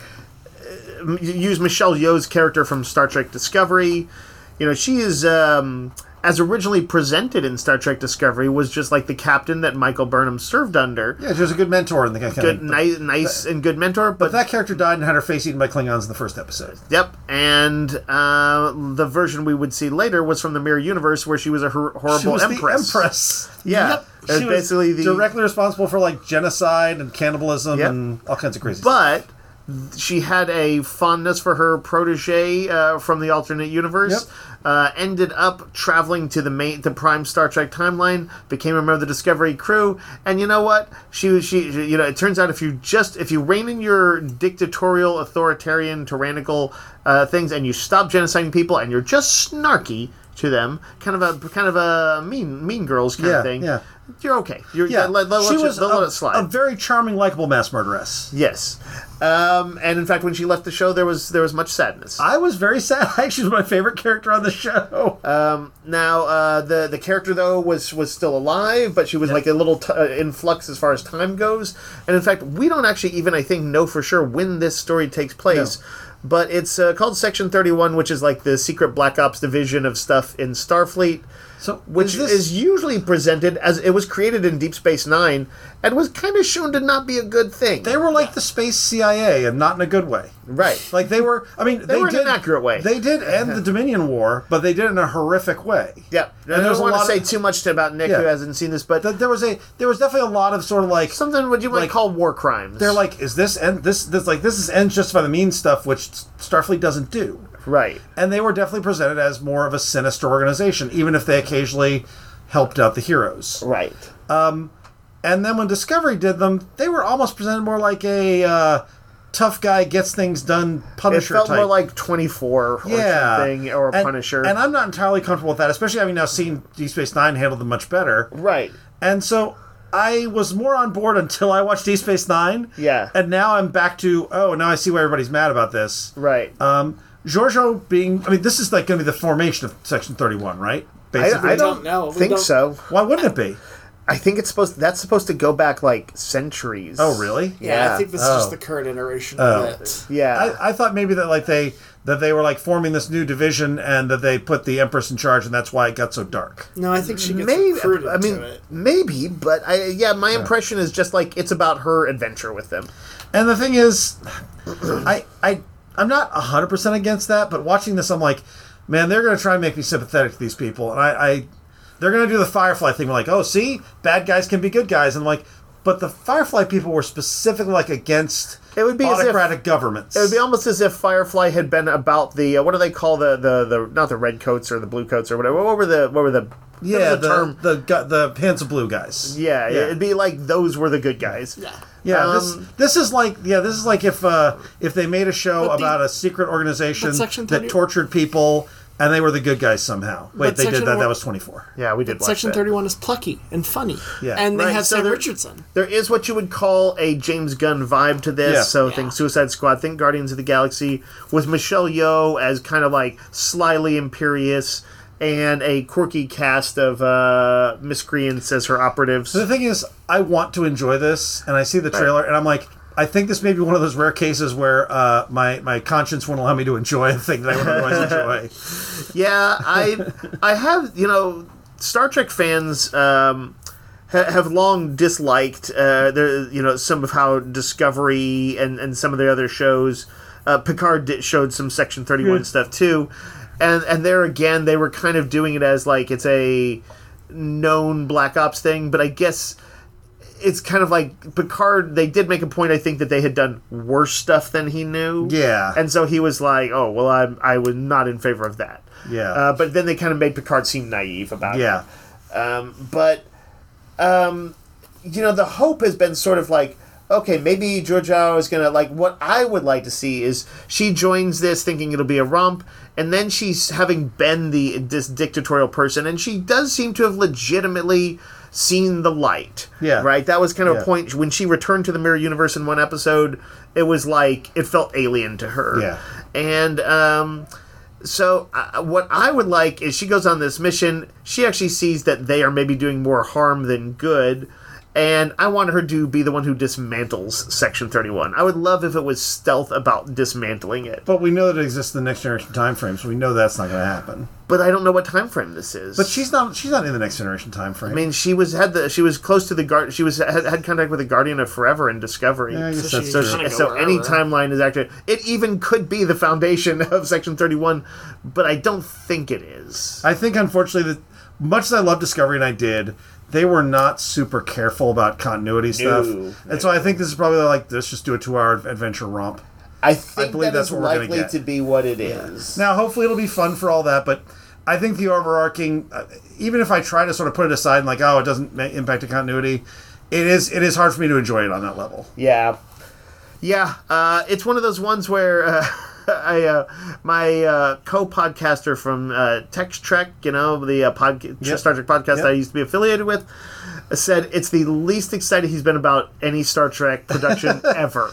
use Michelle Yeoh's character from Star Trek Discovery. You know, she is as originally presented in Star Trek Discovery was just like the captain that Michael Burnham served under. Yeah, she was a good mentor in the kind Good, of. nice and good mentor, But that character died and had her face eaten by Klingons in the first episode. Yep, and the version we would see later was from the Mirror Universe, where she was a horrible She was empress. the Empress. Yeah, Yep. it was She was basically the directly responsible for like genocide and cannibalism Yep. and all kinds of crazy stuff. But she had a fondness for her protege from the alternate universe. Ended up traveling to the prime Star Trek timeline, became a member of the Discovery crew, and you know what? She you know, it turns out if you rein in your dictatorial, authoritarian, tyrannical things, and you stop genociding people, and you're just snarky to them, kind of a mean girls kind of thing. Yeah. You're okay. You're, Yeah, let she was let it slide. a very charming, likable mass murderess. Yes, and in fact, when she left the show, there was much sadness. I was very sad. She was my favorite character on the show. Now, the character though was still alive, but she was like a little in flux as far as time goes. And in fact, we don't actually even I think know for sure when this story takes place. No. But it's called Section 31, which is like the secret Black Ops division of stuff in Starfleet. So, Which is usually presented as it was created in Deep Space Nine and was kind of shown to not be a good thing. they were like the space CIA, and not in a good way. Right. Like they were. I mean, they were in did an accurate way. They did end the Dominion War, but they did it in a horrific way. Yeah. And I there's don't a want to lot say of- too much about Nick, Yeah. who hasn't seen this, but There was definitely a lot of sort of like something what you might like- call war crimes. they're like, is this end? This is ends justify the mean stuff, which Starfleet doesn't do. right. And they were definitely presented as more of a sinister organization, even if they occasionally helped out the heroes. Right. And then when Discovery did them, they were almost presented more like a tough guy gets things done It Punisher felt type. more like 24 or something, or and, Punisher. And I'm not entirely comfortable with that, especially having now seen Deep Space Nine handle them much better. right. And so I was more on board until I watched Deep Space Nine. Yeah. And now I'm back to, now I see why everybody's mad about this. Right. Giorgio being, this is like going to be the formation of Section 31, right? Basically. I don't know. We think don't- so. Why wouldn't it be? I think that's supposed to go back like centuries. Oh, really? Yeah, Yeah. I think this is just the current iteration of it. Yeah. I thought maybe that like they were like forming this new division and that they put the Empress in charge and that's why it got so dark. No, I think she gets maybe. recruited I mean, to it. maybe, but my impression is just like it's about her adventure with them. And the thing is, I'm not 100% against that, but watching this, I'm like, man, they're going to try and make me sympathetic to these people, and they're going to do the Firefly thing. We're like, oh, see, bad guys can be good guys, and I'm like, but the Firefly people were specifically like against It would be as if- autocratic governments. It would be almost as if Firefly had been about the what do they call the not the red coats or the blue coats or whatever. What were the yeah, term? the Hands of Blue guys. Yeah, it'd be like those were the good guys. Yeah. Yeah, this is like if they made a show But the- about a secret organization but Section that 30 tortured people and they were the good guys somehow. Wait, But they did Section that. That one- was 24. Yeah, we did watch Section that. 31 is plucky and funny. Yeah. And they Right, have so Sam there- Richardson. There is what you would call a James Gunn vibe to this. Yeah. So Yeah. think Suicide Squad, think Guardians of the Galaxy, with Michelle Yeoh as kind of like slyly imperious, and a quirky cast of miscreants as her operatives. So the thing is, I want to enjoy this, and I see the trailer, and I'm like, I think this may be one of those rare cases where my conscience won't allow me to enjoy a thing that I would otherwise enjoy. Yeah, I have, Star Trek fans have long disliked some of how Discovery and some of the other shows, Picard showed some Section 31 stuff too, and there again they were kind of doing it as like it's a known Black Ops thing, but I guess it's kind of like Picard. They did make a point, I think, that they had done worse stuff than he knew. Yeah. And so he was like, "Oh, well, I was not in favor of that." Yeah. But then they kind of made Picard seem naive about it. Yeah. The hope has been sort of like, okay, maybe Georgiou is going to, like, what I would like to see is she joins this thinking it'll be a romp, and then she's having been this dictatorial person, and she does seem to have legitimately seen the light. Yeah. Right? That was kind of a point. When she returned to the Mirror Universe in one episode, it was like, it felt alien to her. Yeah. And, so what I would like is she goes on this mission. She actually sees that they are maybe doing more harm than good. And I want her to be the one who dismantles Section 31. I would love if it was stealth about dismantling it. But we know that it exists in the Next Generation time frame, so we know that's not going to happen. But I don't know what time frame this is. But she's not in the Next Generation time frame. I mean, she was close to the guard. She had contact with the Guardian of Forever in Discovery. Yeah, I guess So that's she- true. So any timeline is actually. It even could be the foundation of Section 31, but I don't think it is. I think, unfortunately, that much as I love Discovery, and I did, they were not super careful about continuity stuff. And so I think this is probably like, let's just do a 2-hour adventure romp. I think believe that that's is what we're gonna likely get. to be what it is. Now, hopefully it'll be fun for all that, but I think the overarching, even if I try to sort of put it aside and like, it doesn't impact the continuity, it is hard for me to enjoy it on that level. Yeah. It's one of those ones where my co-podcaster from Tex Trek, the Star Trek podcast I used to be affiliated with, said it's the least excited he's been about any Star Trek production ever.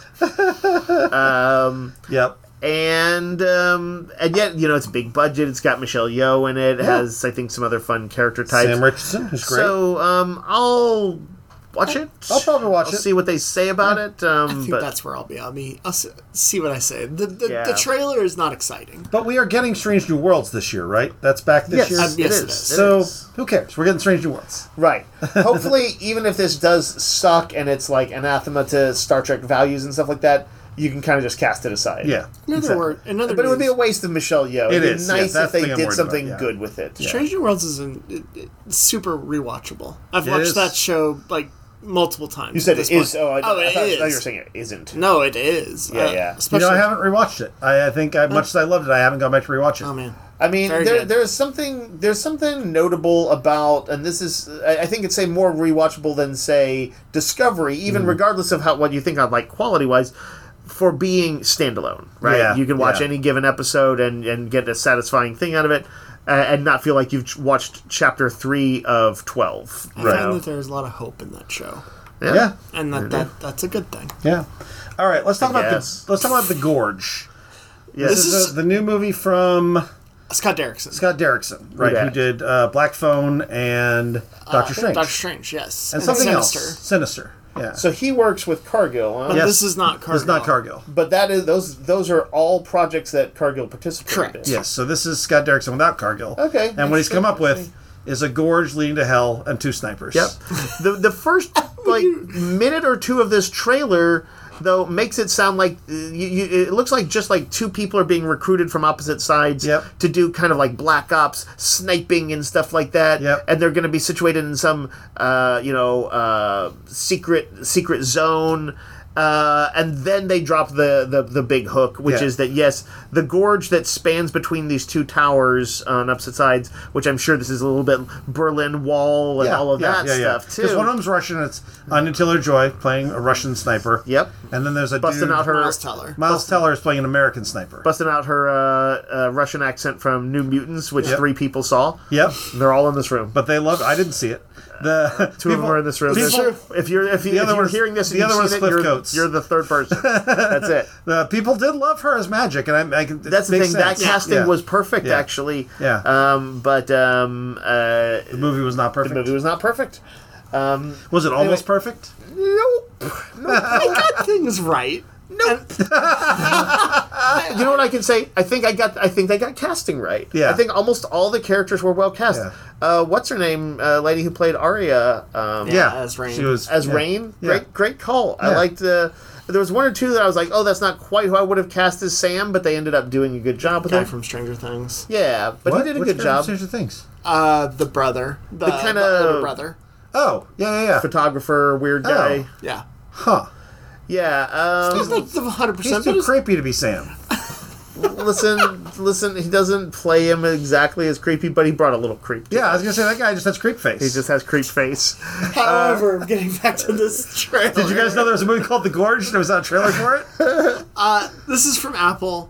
Yep. And yet, it's big budget. It's got Michelle Yeoh in it. It has, I think, some other fun character types. Sam Richardson, who's great. So I'll watch it. I'll probably watch it. See what they say about it. I think that's where I'll be. I'll see what I say. The trailer is not exciting. But we are getting Strange New Worlds this year, right? That's back this year? Yes, it is. So, who cares? We're getting Strange New Worlds. Right. Hopefully, even if this does suck and it's like anathema to Star Trek values and stuff like that, you can kind of just cast it aside. Yeah. But But it would be a waste of Michelle Yeoh. It'd be nice that's if they the thing I'm did worried something about, good with it. Strange New Worlds is super rewatchable. I've watched is. that show like multiple times. You said at it this is. point. I it thought is. you were saying it isn't. No, it is. Yeah. Especially, I haven't rewatched it. I think, much as I loved it, I haven't gone back to rewatch it. Oh man. I mean, Very good. there's something notable about, and this is, I think it's more rewatchable than say Discovery, even regardless of what you think of like quality wise, for being standalone. Right, Yeah, you can watch yeah. any given episode and get a satisfying thing out of it, and not feel like you've watched chapter 3 of 12. I find that there's a lot of hope in that show, Yeah. and that's a good thing. Yeah. All right, let's talk about guess. the Gorge. Yes. This is the new movie from Scott Derrickson. Scott Derrickson, right? dat? Who did Black Phone and Doctor Strange. Doctor Strange, yes. and something Sinister. else. Sinister. Yeah. So he works with Cargill, huh? But Yes. this is not Cargill. It's not Cargill. But that is those are all projects that Cargill participated Correct. in. Yes, so this is Scott Derrickson without Cargill. Okay, And what he's come up with interesting. is a gorge leading to hell and 2 snipers. Yep. The first minute or two of this trailer, though, makes it sound like it looks like just like 2 people are being recruited from opposite sides to do kind of like Black Ops sniping and stuff like that. Yep. And they're going to be situated in some secret zone. And then they drop the big hook, which is that, yes, the gorge that spans between these 2 towers on opposite sides, which I'm sure this is a little bit Berlin Wall and all of that stuff, too. Because one of them's Russian, it's Anya Taylor-Joy playing a Russian sniper. Yep. And then there's a Busting dude, out her... Miles Teller is playing an American sniper. Busting out her Russian accent from New Mutants, which 3 people saw. Yep. They're all in this room. But they love. I didn't see it. The 2 of them are in this room. If you're hearing this and the other you've one's seen it, Cliff Coates. you're the 3rd person. That's it. The people did love her as Magic, and That's the thing. That casting was perfect, actually. Yeah. The movie was not perfect. The movie was not perfect. Was it almost perfect? Nope. I got things right. Nope. You know what I can say? I think they got casting right. Yeah. I think almost all the characters were well cast. Yeah. What's her name? Lady who played Arya. As Rain. She was As Rain. Yeah. Great call. I Yeah. liked the. There was 1 or 2 that I was like, oh, that's not quite who I would have cast as Sam, but they ended up doing a good job with Guy it. from Stranger Things. Yeah, but What? he did a Which good guy job. from Stranger Things. The brother. The kinda- older brother. Oh, yeah. photographer, weird guy. Yeah. Huh. Yeah. He's like the 100%. He's too creepy to be Sam. Listen. He doesn't play him exactly as creepy, but he brought a little creep. Yeah, I was gonna say that guy just has creep face. He just has creep face. However, getting back to this trailer. Did you guys know there was a movie called The Gorge? There was that trailer for it. This is from Apple,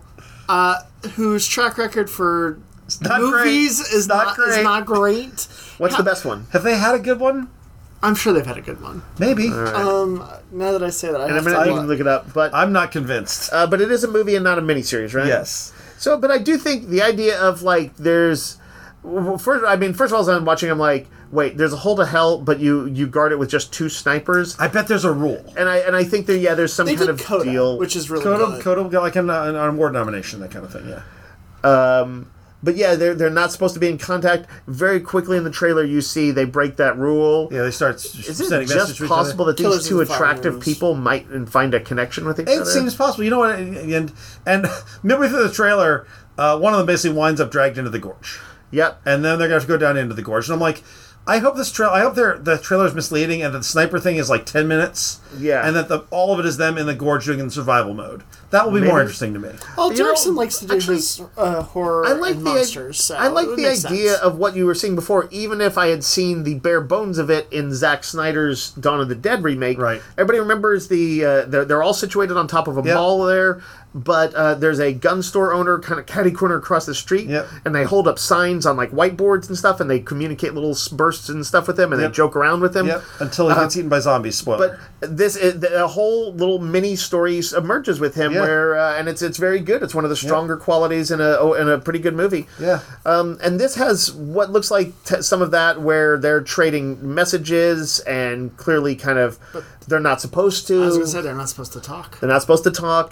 whose track record for not movies great. is not great. What's the best one? Have they had a good one? I'm sure they've had a good one. Maybe. Now that I say that, In a minute, you can look it up. But I'm not convinced. but it is a movie and not a miniseries, right? Yes. So, but I do think the idea of like there's first of all, as I'm watching, I'm like, wait, there's a hole to hell, but you guard it with just 2 snipers. I bet there's a rule. And I think there's some they kind did of Coda, deal, which is really good. Coda got like an award nomination, that kind of thing. Yeah. But yeah, they're not supposed to be in contact. Very quickly in the trailer, you see they break that rule. Yeah, they start Is sending it messages just to each possible other. that Killers these two of the attractive Flower people might find a connection with each other? It seems possible. You know what? And midway through the trailer, one of them basically winds up dragged into the gorge. Yep. And then they're going to have to go down into the gorge. And I'm like, I hope the trailer is misleading and that the sniper thing is like 10 minutes. Yeah. And that all of it is them in the gorge doing in survival mode. That will be more interesting to me. Well, You know, Derrickson likes to do his horror and monsters. So I like it would the make idea sense. of what you were seeing before, even if I had seen the bare bones of it in Zack Snyder's Dawn of the Dead remake. Right. Everybody remembers they're all situated on top of a Yep. mall there, but there's a gun store owner kind of catty corner across the street, Yep. and they hold up signs on like whiteboards and stuff, and they communicate little bursts and stuff with him, and Yep. they joke around with him. Yep. Until he gets eaten by zombies. Spoiler. But a whole little mini story emerges with him, Yeah. where and it's very good. It's one of the stronger qualities in a pretty good movie. Yeah. And this has what looks like some of that, where they're trading messages and clearly kind of they're not supposed to. I was going to say they're not supposed to talk. They're not supposed to talk.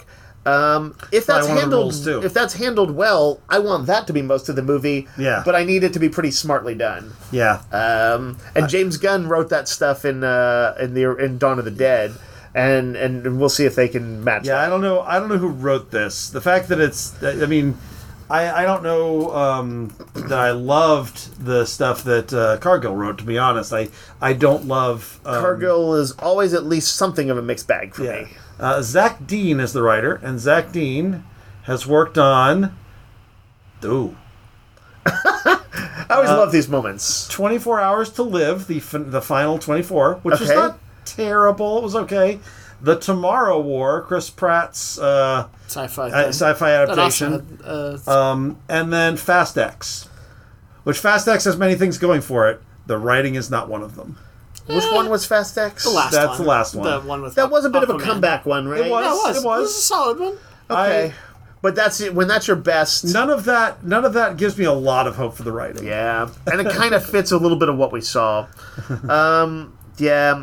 If that's one of the rules, too. if that's handled well, I want that to be most of the movie. Yeah. But I need it to be pretty smartly done. Yeah. And James Gunn wrote that stuff in Dawn of the Dead, and we'll see if they can match. Yeah, that. I don't know who wrote this. The fact that I don't know that I loved the stuff that Cargill wrote. To be honest, I don't love Cargill is always at least something of a mixed bag for Yeah, me. Zach Dean is the writer, and Zach Dean has worked on. Ooh. I always love these moments. 24 Hours to Live, the final 24, which was Okay. not terrible. It was okay. The Tomorrow War, Chris Pratt's Sci-fi thing. sci-fi That also adaptation. had, And then Fast X, which Fast X has many things going for it. The writing is not one of them. Which one was Fast X? the last That's one. the last one. The one with That was a bit of a Aquaman. comeback one, right? It was. Yeah, it was. It was. It was a solid one. Okay. But that's it. When that's your best. None of that gives me a lot of hope for the writing. Yeah. And it kind of fits a little bit of what we saw. Yeah.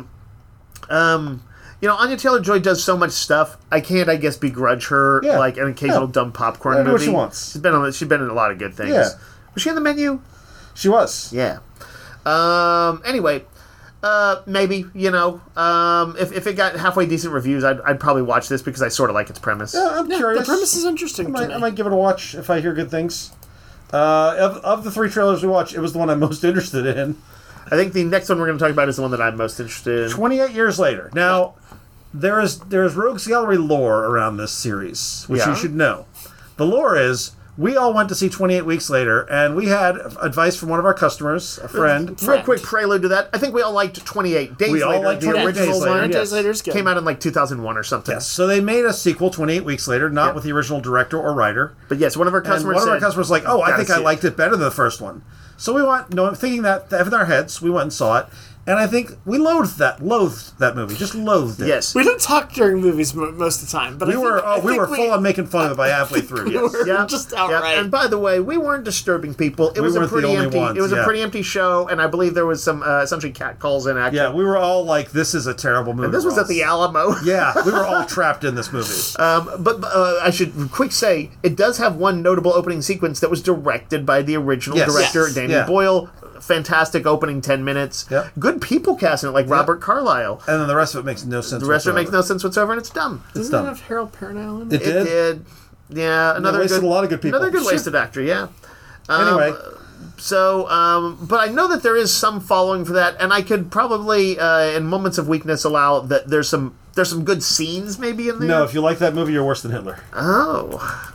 Anya Taylor-Joy does so much stuff. I can't, I guess, begrudge her like an occasional dumb popcorn I know movie. what she wants. She's been in a lot of good things. Yeah. Was she on the menu? She was. Yeah. Anyway, maybe if it got halfway decent reviews, I'd probably watch this because I sort of like its premise. Yeah, I'm Yeah, curious. the premise is interesting to me. I might give it a watch if I hear good things. Of the 3 trailers we watched, it was the one I'm most interested in. I think the next one we're going to talk about is the one that I'm most interested in. 28 years later. Now, there's Rogues Gallery lore around this series, which Yeah. you should know. The lore is, we all went to see 28 Weeks Later, and we had advice from one of our customers, a friend. Real quick prelude to that. I think we all liked 28 Days We all Later. liked the 28 original Days Later, one. 28 Days Later is good. Came out in like 2001 or something. Yes. So they made a sequel, 28 Weeks Later, not Yeah. with the original director or writer. But yes, one of our And customers one of our said, customers was like, oh, I "Gotta think I see it." liked it better than the first one. So we went, thinking that in our heads, we went and saw it. And I think we loathed that movie. Just loathed it. Yes. We don't talk during movies most of the time, but We I were think full on making fun of it by halfway through. we Yes. were Yeah, just yeah. outright. And by the way, we weren't disturbing people. It was a weren't the pretty only empty. ones, It was a yeah. pretty empty show, and I believe there was some essentially cat calls in action. Yeah, we were all like, this is a terrible movie. And this was at the Alamo. Yeah, we were all trapped in this movie. But I should quick say it does have one notable opening sequence that was directed by the original Yes. director, Yes. Danny Yeah. Boyle. Fantastic opening 10 minutes. Yep. Good people casting it, like Robert Carlyle. And then the rest of it makes no sense. The rest of it makes whatsoever. no sense whatsoever, and it's dumb. Doesn't dumb. it have Harold Perrineau in It it? did. It did. Yeah, another wasted good, a lot of good people. Another good Sure. wasted actor. Yeah. Anyway, But I know that there is some following for that, and I could probably, in moments of weakness, allow that there's some good scenes maybe in there. No, if you like that movie, you're worse than Hitler. Oh.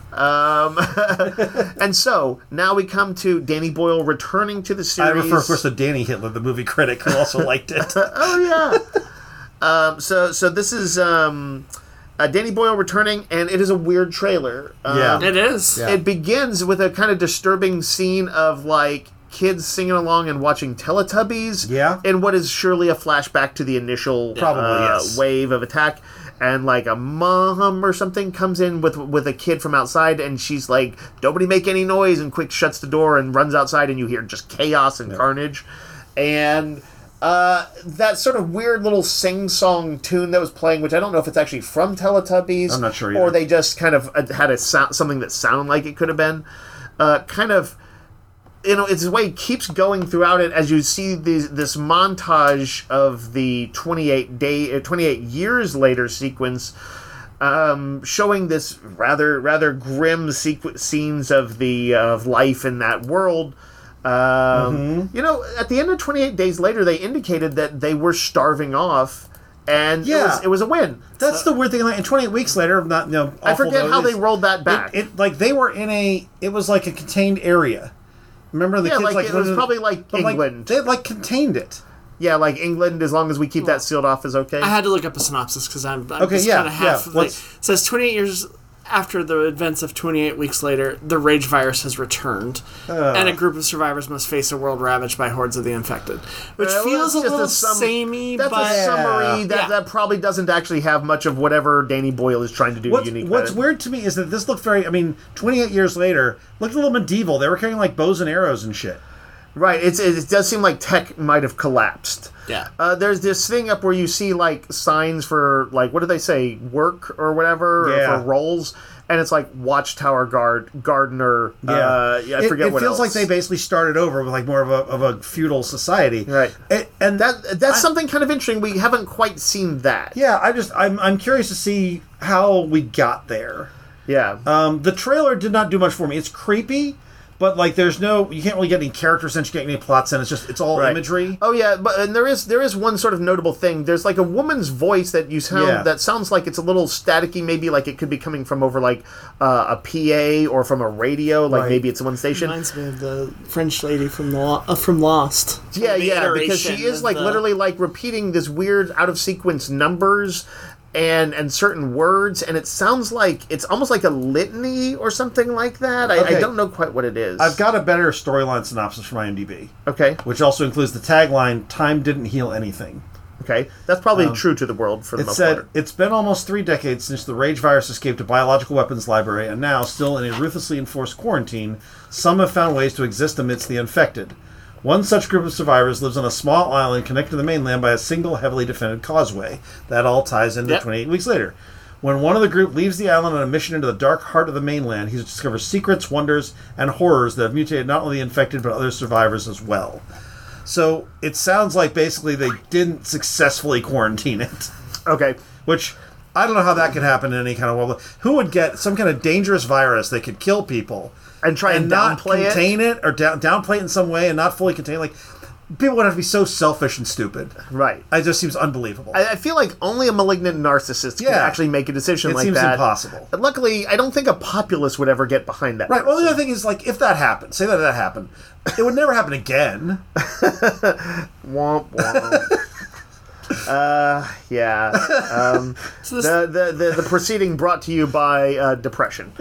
And so, now we come to Danny Boyle returning to the series. I refer, of course, to Danny Hitler, the movie critic, who also liked it. Oh, yeah. So this is Danny Boyle returning, and it is a weird trailer. It is. Yeah. It begins with a kind of disturbing scene of, like, kids singing along and watching Teletubbies. Yeah. In what is surely a flashback to the initial Probably, yes. wave of attack. And, like, a mom or something comes in with a kid from outside, and she's like, nobody make any noise, and quick shuts the door and runs outside, and you hear just chaos and carnage. And that sort of weird little sing-song tune that was playing, which I don't know if it's actually from Teletubbies. I'm not sure either. Or they just kind of had something that sounded like it could have been. Kind of... it's the way it keeps going throughout it as you see this montage of the 28 years later sequence, showing this rather grim scenes of life in that world. At the end of 28 days later, they indicated that they were starving off, and it was a win. That's the weird thing. Like, and 28 weeks later, I forget how they rolled that back. They were it was like a contained area. Remember the kids it was probably like England. They contained it. Yeah, like England. As long as we keep that sealed off, is okay. I had to look up a synopsis because I'm okay. Just kind of half. Yeah. It says 28 years after the events of 28 weeks later, the rage virus has returned, and a group of survivors must face a world ravaged by hordes of the infected. Which feels a little samey, that's but... a summary that probably doesn't actually have much of whatever Danny Boyle is trying to do unique. What's weird to me is that this looked 28 years later, looked a little medieval. They were carrying, like, bows and arrows and shit. Right, it does seem like tech might have collapsed. Yeah. There's this thing up where you see, like, signs for, like, what do they say, work or whatever, or for roles, and it's like Watchtower Gardener. Yeah, I forget what it feels else. like they basically started over with, like, more of a feudal society. Right. And that's something kind of interesting. We haven't quite seen that. Yeah, I'm curious to see how we got there. Yeah. The trailer did not do much for me. It's creepy, but, like, you can't really get any character sense, you can't get any plot sense. It's all imagery. Oh yeah, and there is one sort of notable thing. There's, like, a woman's voice that that sounds like it's a little staticky, maybe like it could be coming from over, like, a PA or from a radio, like maybe it's one station. Reminds me of the French lady from Lost. Yeah, because she is, like, literally, like, repeating this weird out of sequence numbers and certain words, and it sounds like it's almost like a litany or something like that. I don't know quite what it is. I've got a better storyline synopsis from IMDb. Okay. Which also includes the tagline, "Time didn't heal anything." Okay. That's probably true to the world for the most part. It's been almost 3 decades since the rage virus escaped a biological weapons library, and now, still in a ruthlessly enforced quarantine, some have found ways to exist amidst the infected. One such group of survivors lives on a small island connected to the mainland by a single heavily defended causeway. That all ties into 28 weeks later. When one of the group leaves the island on a mission into the dark heart of the mainland, he discovers secrets, wonders, and horrors that have mutated not only the infected but other survivors as well. So it sounds like basically they didn't successfully quarantine it. Okay. Which, I don't know how that could happen in any kind of world. Who would get some kind of dangerous virus that could kill people and try and not downplay contain it, or downplay it in some way and not fully contain it? Like, people would have to be so selfish and stupid. Right. It just seems unbelievable. I feel like only a malignant narcissist can actually make a decision like that. It seems impossible. But luckily, I don't think a populace would ever get behind that. Right. Well, the other thing is, like, if that happened, say that happened, it would never happen again. Womp womp. Yeah. So the proceeding brought to you by depression.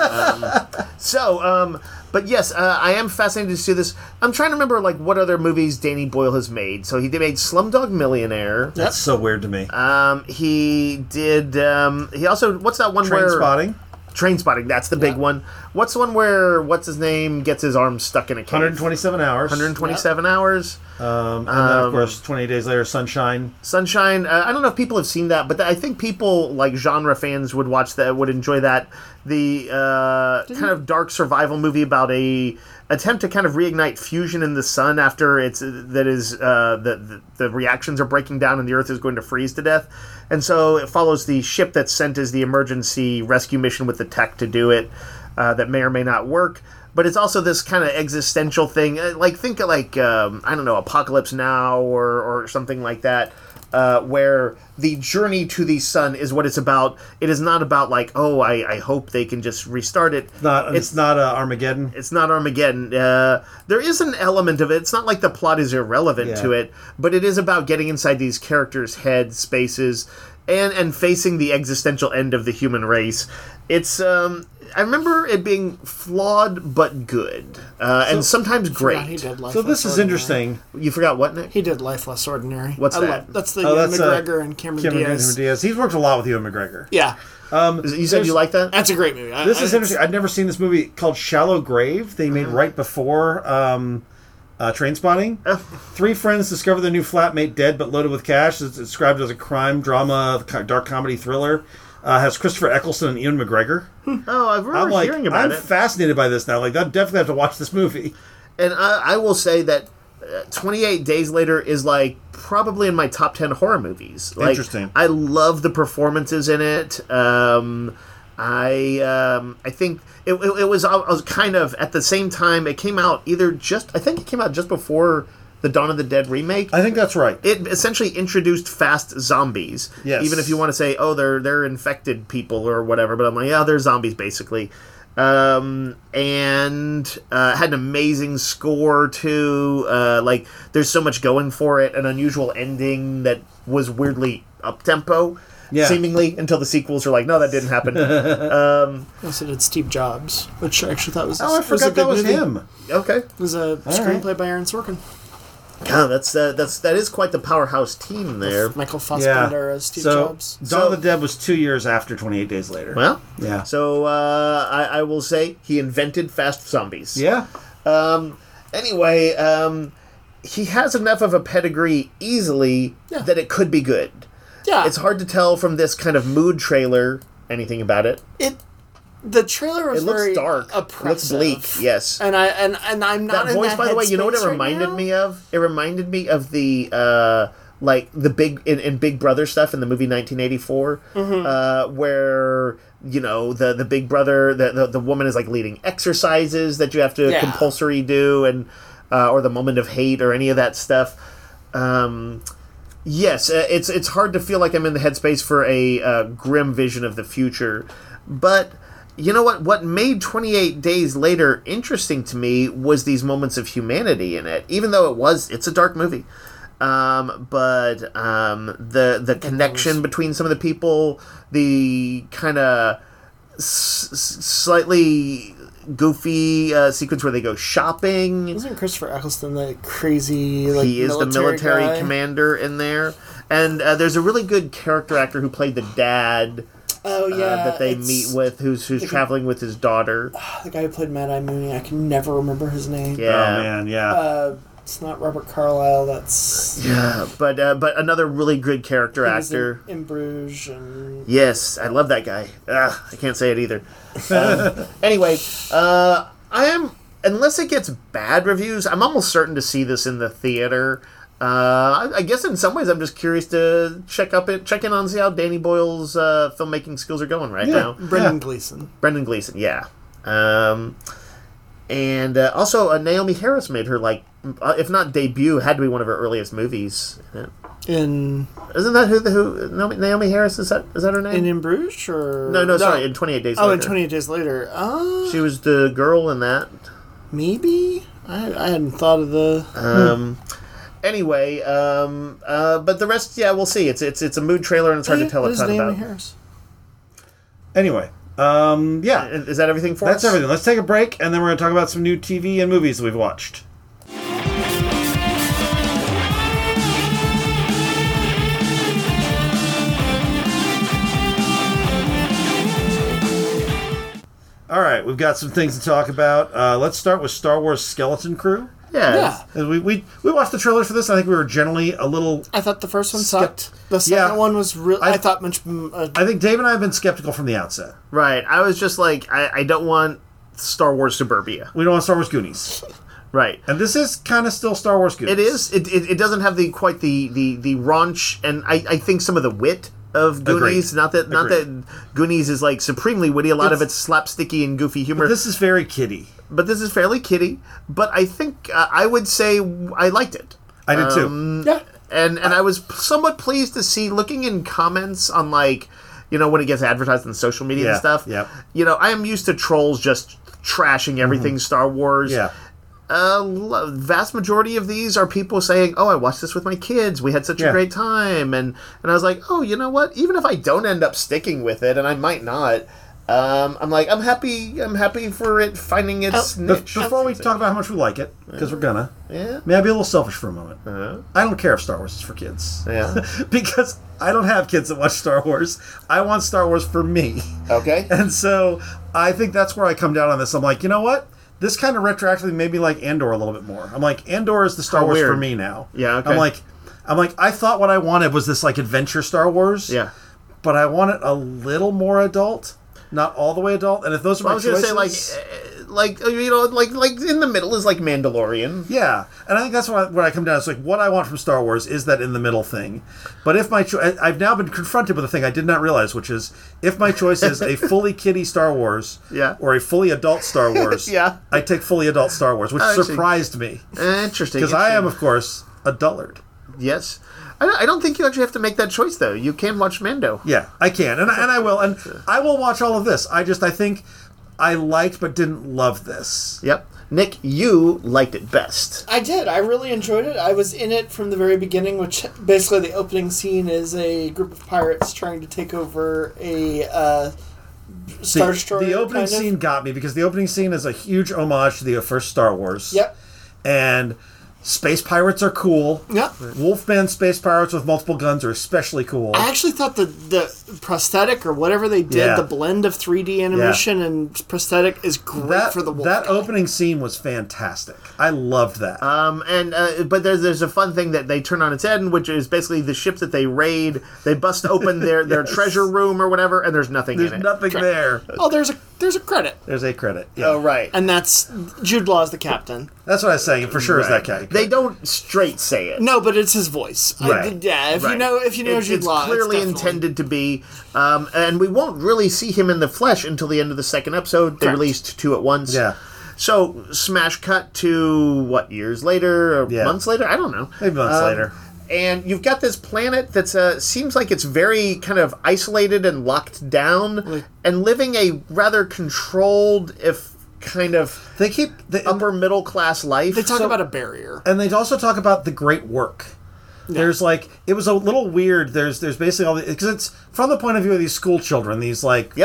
But yes, I am fascinated to see this. I'm trying to remember, like, what other movies Danny Boyle has made. So he made Slumdog Millionaire. That's so weird to me. He did. He also, what's that one where Trainspotting. Trainspotting, that's the big one. What's the one where what's his name gets his arm stuck in a cave? 127 hours. 127 hours. And then, of course, 28 days later, Sunshine. Sunshine. I don't know if people have seen that, but I think people, like, genre fans would watch that, would enjoy that. The kind of dark survival movie about a attempt to kind of reignite fusion in the sun after the reactions are breaking down and the Earth is going to freeze to death. And so it follows the ship that's sent as the emergency rescue mission with the tech to do it, that may or may not work. but it's also this kind of existential thing. Like, think of, like, I don't know, Apocalypse Now or something like that, where the journey to the sun is what it's about. It is not about, like, oh, I hope they can just restart it. It's not Armageddon. It's not Armageddon. There is an element of it. It's not like the plot is irrelevant to it, but it is about getting inside these characters' head spaces and facing the existential end of the human race. It's I remember it being flawed but good, and sometimes great. He did Life So this Less is Ordinary. interesting. You forgot what, Nick? He did Life Less Ordinary. What's that? That's the Ewan McGregor and Cameron Diaz. He's worked a lot with Ewan McGregor. Yeah. You said you like that? That's a great movie. This is interesting. I'd never seen this movie called Shallow Grave. They made right before Trainspotting. 3 friends discover their new flatmate dead but loaded with cash. It's described as a crime, drama, dark comedy thriller. Has Christopher Eccleston and Ewan McGregor. Oh, I've remember hearing about it. I'm fascinated by this now. Like, I definitely have to watch this movie. And I will say that 28 Days Later is, like, probably in my top 10 horror movies. Like, Interesting. I love the performances in it. I think it was I was kind of at the same time. It came out I think it came out just before the Dawn of the Dead remake. I think that's right. It essentially introduced fast zombies. Yes. Even if you want to say, oh, they're infected people or whatever, but I'm like, yeah, they're zombies basically. And had an amazing score too. Like, there's so much going for it. An unusual ending that was weirdly up tempo. Yeah. Seemingly, until the sequels are like, no, that didn't happen. Also did Steve Jobs, which I actually thought was Oh, I forgot that was him. Okay. It was a screenplay by Aaron Sorkin. God, that is quite the powerhouse team there. Michael Fassbender as Steve So, Jobs. Dawn of the Dead was 2 years after 28 Days Later. Well, Yeah. So I will say he invented fast zombies. Yeah. Anyway, he has enough of a pedigree easily that it could be good. Yeah. It's hard to tell from this kind of mood trailer anything about it. The trailer was It looks very dark. oppressive. It looks bleak. Yes. And I'm not That in voice, that by the way, you know what it headspace right reminded now? me of? It reminded me of the like the big in Big Brother stuff in the movie 1984, where the Big Brother, the woman is like leading exercises that you have to compulsory do, and or the moment of hate or any of that stuff. Yes, it's hard to feel like I'm in the headspace for a grim vision of the future, but. You know what? What made 28 Days Later interesting to me was these moments of humanity in it. Even though it's a dark movie, but the connection between some of the people, the kind of slightly goofy sequence where they go shopping. Isn't Christopher Eccleston the crazy he is the military guy? commander in there, and there's a really good character actor who played the dad. Oh yeah, that they meet with, who's traveling with his daughter. The guy who played Mad Eye Mooney, I can never remember his name. Yeah. Oh man, yeah. It's not Robert Carlyle. That's but another really good character he was actor. in Bruges. And Yes, I love that guy. I can't say it either. Anyway, I am, unless it gets bad reviews, I'm almost certain to see this in the theater. I guess in some ways I'm just curious to check in on see how Danny Boyle's filmmaking skills are going now. Brendan Gleeson. Brendan Gleeson, yeah. And also Naomi Harris made her if not debut, had to be one of her earliest movies. In Isn't that who Naomi Harris is that her name? In Bruges or No, sorry, in 28 Days Later. Oh, in 28 Days Later. She was the girl in that. Maybe I hadn't thought of the. Anyway, but the rest, we'll see. It's a mood trailer and it's hard to tell a ton about. Harris? Anyway, yeah. Is that everything for us? That's everything. Let's take a break, and then we're going to talk about some new TV and movies that we've watched. All right, we've got some things to talk about. Let's start with Star Wars Skeleton Crew. Yeah. We watched the trailers for this. I think we were generally a little... I thought the first one sucked. The second one was really... I thought much... I think Dave and I have been skeptical from the outset. Right. I was just like, I don't want Star Wars Suburbia. We don't want Star Wars Goonies. Right. And this is kind of still Star Wars Goonies. It is. It doesn't have quite the raunch, and I think some of the wit of Goonies. Not that Goonies is like supremely witty. A lot of it's slapsticky and goofy humor. But this is very kiddie. But this is fairly kiddie. But I think I would say I liked it. I did too. Yeah. And I was somewhat pleased to see, looking in comments on, like, you know, when it gets advertised on social media and stuff. Yeah. You know, I am used to trolls just trashing everything Star Wars. Yeah. Vast majority of these are people saying, "Oh, I watched this with my kids. We had such a great time." And I was like, "Oh, you know what? Even if I don't end up sticking with it, and I might not, I'm like, I'm happy for it finding its niche." Before we talk about how much we like it, because we're gonna, Yeah. may I be a little selfish for a moment? I don't care if Star Wars is for kids. Yeah. Because I don't have kids that watch Star Wars. I want Star Wars for me. Okay. And so I think that's where I come down on this. I'm like, you know what? This kind of retroactively made me like Andor a little bit more. I'm like, Andor is the Star Wars for me now. Yeah, okay. I'm like, I thought what I wanted was this like adventure Star Wars. Yeah. But I want it a little more adult, not all the way adult. And if those are my choices, I was gonna say like you know, like in the middle is like Mandalorian. yeah, and I think that's what I come down. It's like what I want from Star Wars is that in the middle thing. But if my I've now been confronted with a thing I did not realize, which is if my choice is a fully kiddie Star Wars, or a fully adult Star Wars, I take fully adult Star Wars, which surprised me. Interesting, because I am, of course, a dullard. Yes. I don't think you actually have to make that choice, though. You can watch Mando. Yeah, I can, and I will, and I will watch all of this. I think I liked but didn't love this. Yep. Nick, you liked it best. I did. I really enjoyed it. I was in it from the very beginning, which basically the opening scene is a group of pirates trying to take over a Star Destroyer. The opening scene got me because the opening scene is a huge homage to the first Star Wars. Yep. And space pirates are cool. Yep. Wolfman space pirates with multiple guns are especially cool. I actually thought the prosthetic or whatever they did, the blend of 3D animation and prosthetic is great for the wolf. That opening scene was fantastic. I loved that. But there's a fun thing that they turn on its head, which is basically the ship that they raid. They bust open their treasure room or whatever, and there's nothing in it. There's nothing there. Oh, there's a credit. There's a credit. Yeah. Oh, right. And that's Jude Law is the captain. That's what I was saying. For sure is that guy. They don't straight say it. No, but it's his voice. Right. If you know Jude Law, it's clearly intended to be. And we won't really see him in the flesh until the end of the second episode. They released 2 at once. Yeah. So, smash cut to, years later? Or months later? I don't know. Maybe months later. And you've got this planet that seems like it's very kind of isolated and locked down and living a rather controlled, if kind of they keep the upper middle class life. They talk about a barrier. And they also talk about the great work. Yeah. There's it was a little weird. There's basically all because it's from the point of view of these school children. These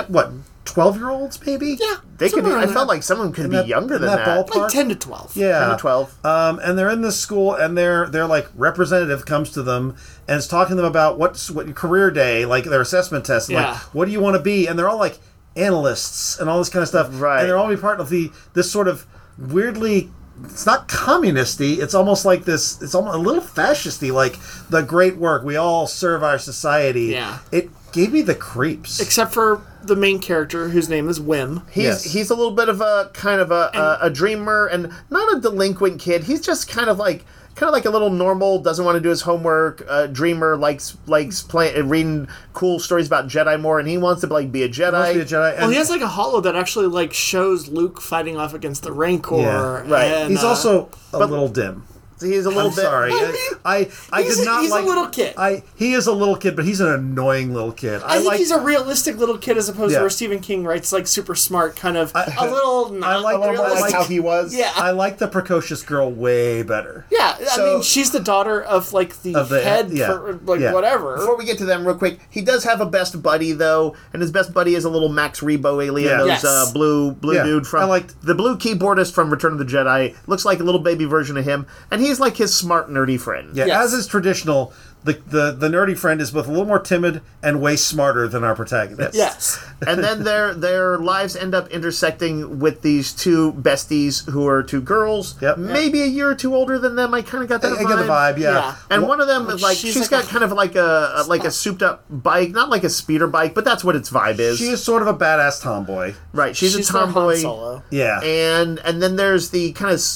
12-year-olds maybe. Yeah, they could. I felt like some of them could be younger than that. Ballpark. Like 10 to 12. Yeah, 10 to 12. And they're in this school, and their representative comes to them and is talking to them about what your career day, their assessment test, and what do you want to be, and they're all analysts and all this kind of stuff, right? And they're all part of this sort of weirdly. It's not communisty. It's almost like this. It's almost a little fascisty, like the great work. We all serve our society. Yeah. It gave me the creeps. Except for the main character, whose name is Wim. He's a little bit of a kind of a dreamer and not a delinquent kid. He's just kind of like a little normal, doesn't want to do his homework, dreamer, likes playing, reading cool stories about Jedi more, and he wants to be a Jedi. Well, he has a holo that actually shows Luke fighting off against the Rancor. Yeah, right. And, he's also a little dim. He's a little bit. Sorry, I did not he's like. He's a little kid. He is a little kid, but he's an annoying little kid. I think he's a realistic little kid as opposed to where Stephen King writes super smart, kind of a little not like how he was. Yeah, I like the precocious girl way better. Yeah, I mean she's the daughter of the head for whatever. Before we get to them, real quick, he does have a best buddy though, and his best buddy is a little Max Rebo alien, those blue dude from the blue keyboardist from Return of the Jedi. Looks like a little baby version of him, and he's like his smart nerdy friend. Yeah, as is traditional, the nerdy friend is both a little more timid and way smarter than our protagonist. Yes. And then their lives end up intersecting with these two besties who are two girls. Yep. Maybe a year or two older than them. I kind of got that vibe. I get the vibe, yeah. And one of them she's got kind of like a souped up bike, not like a speeder bike, but that's what its vibe is. She is sort of a badass tomboy. Right, she's a tomboy. Solo. Yeah. And then there's the kind of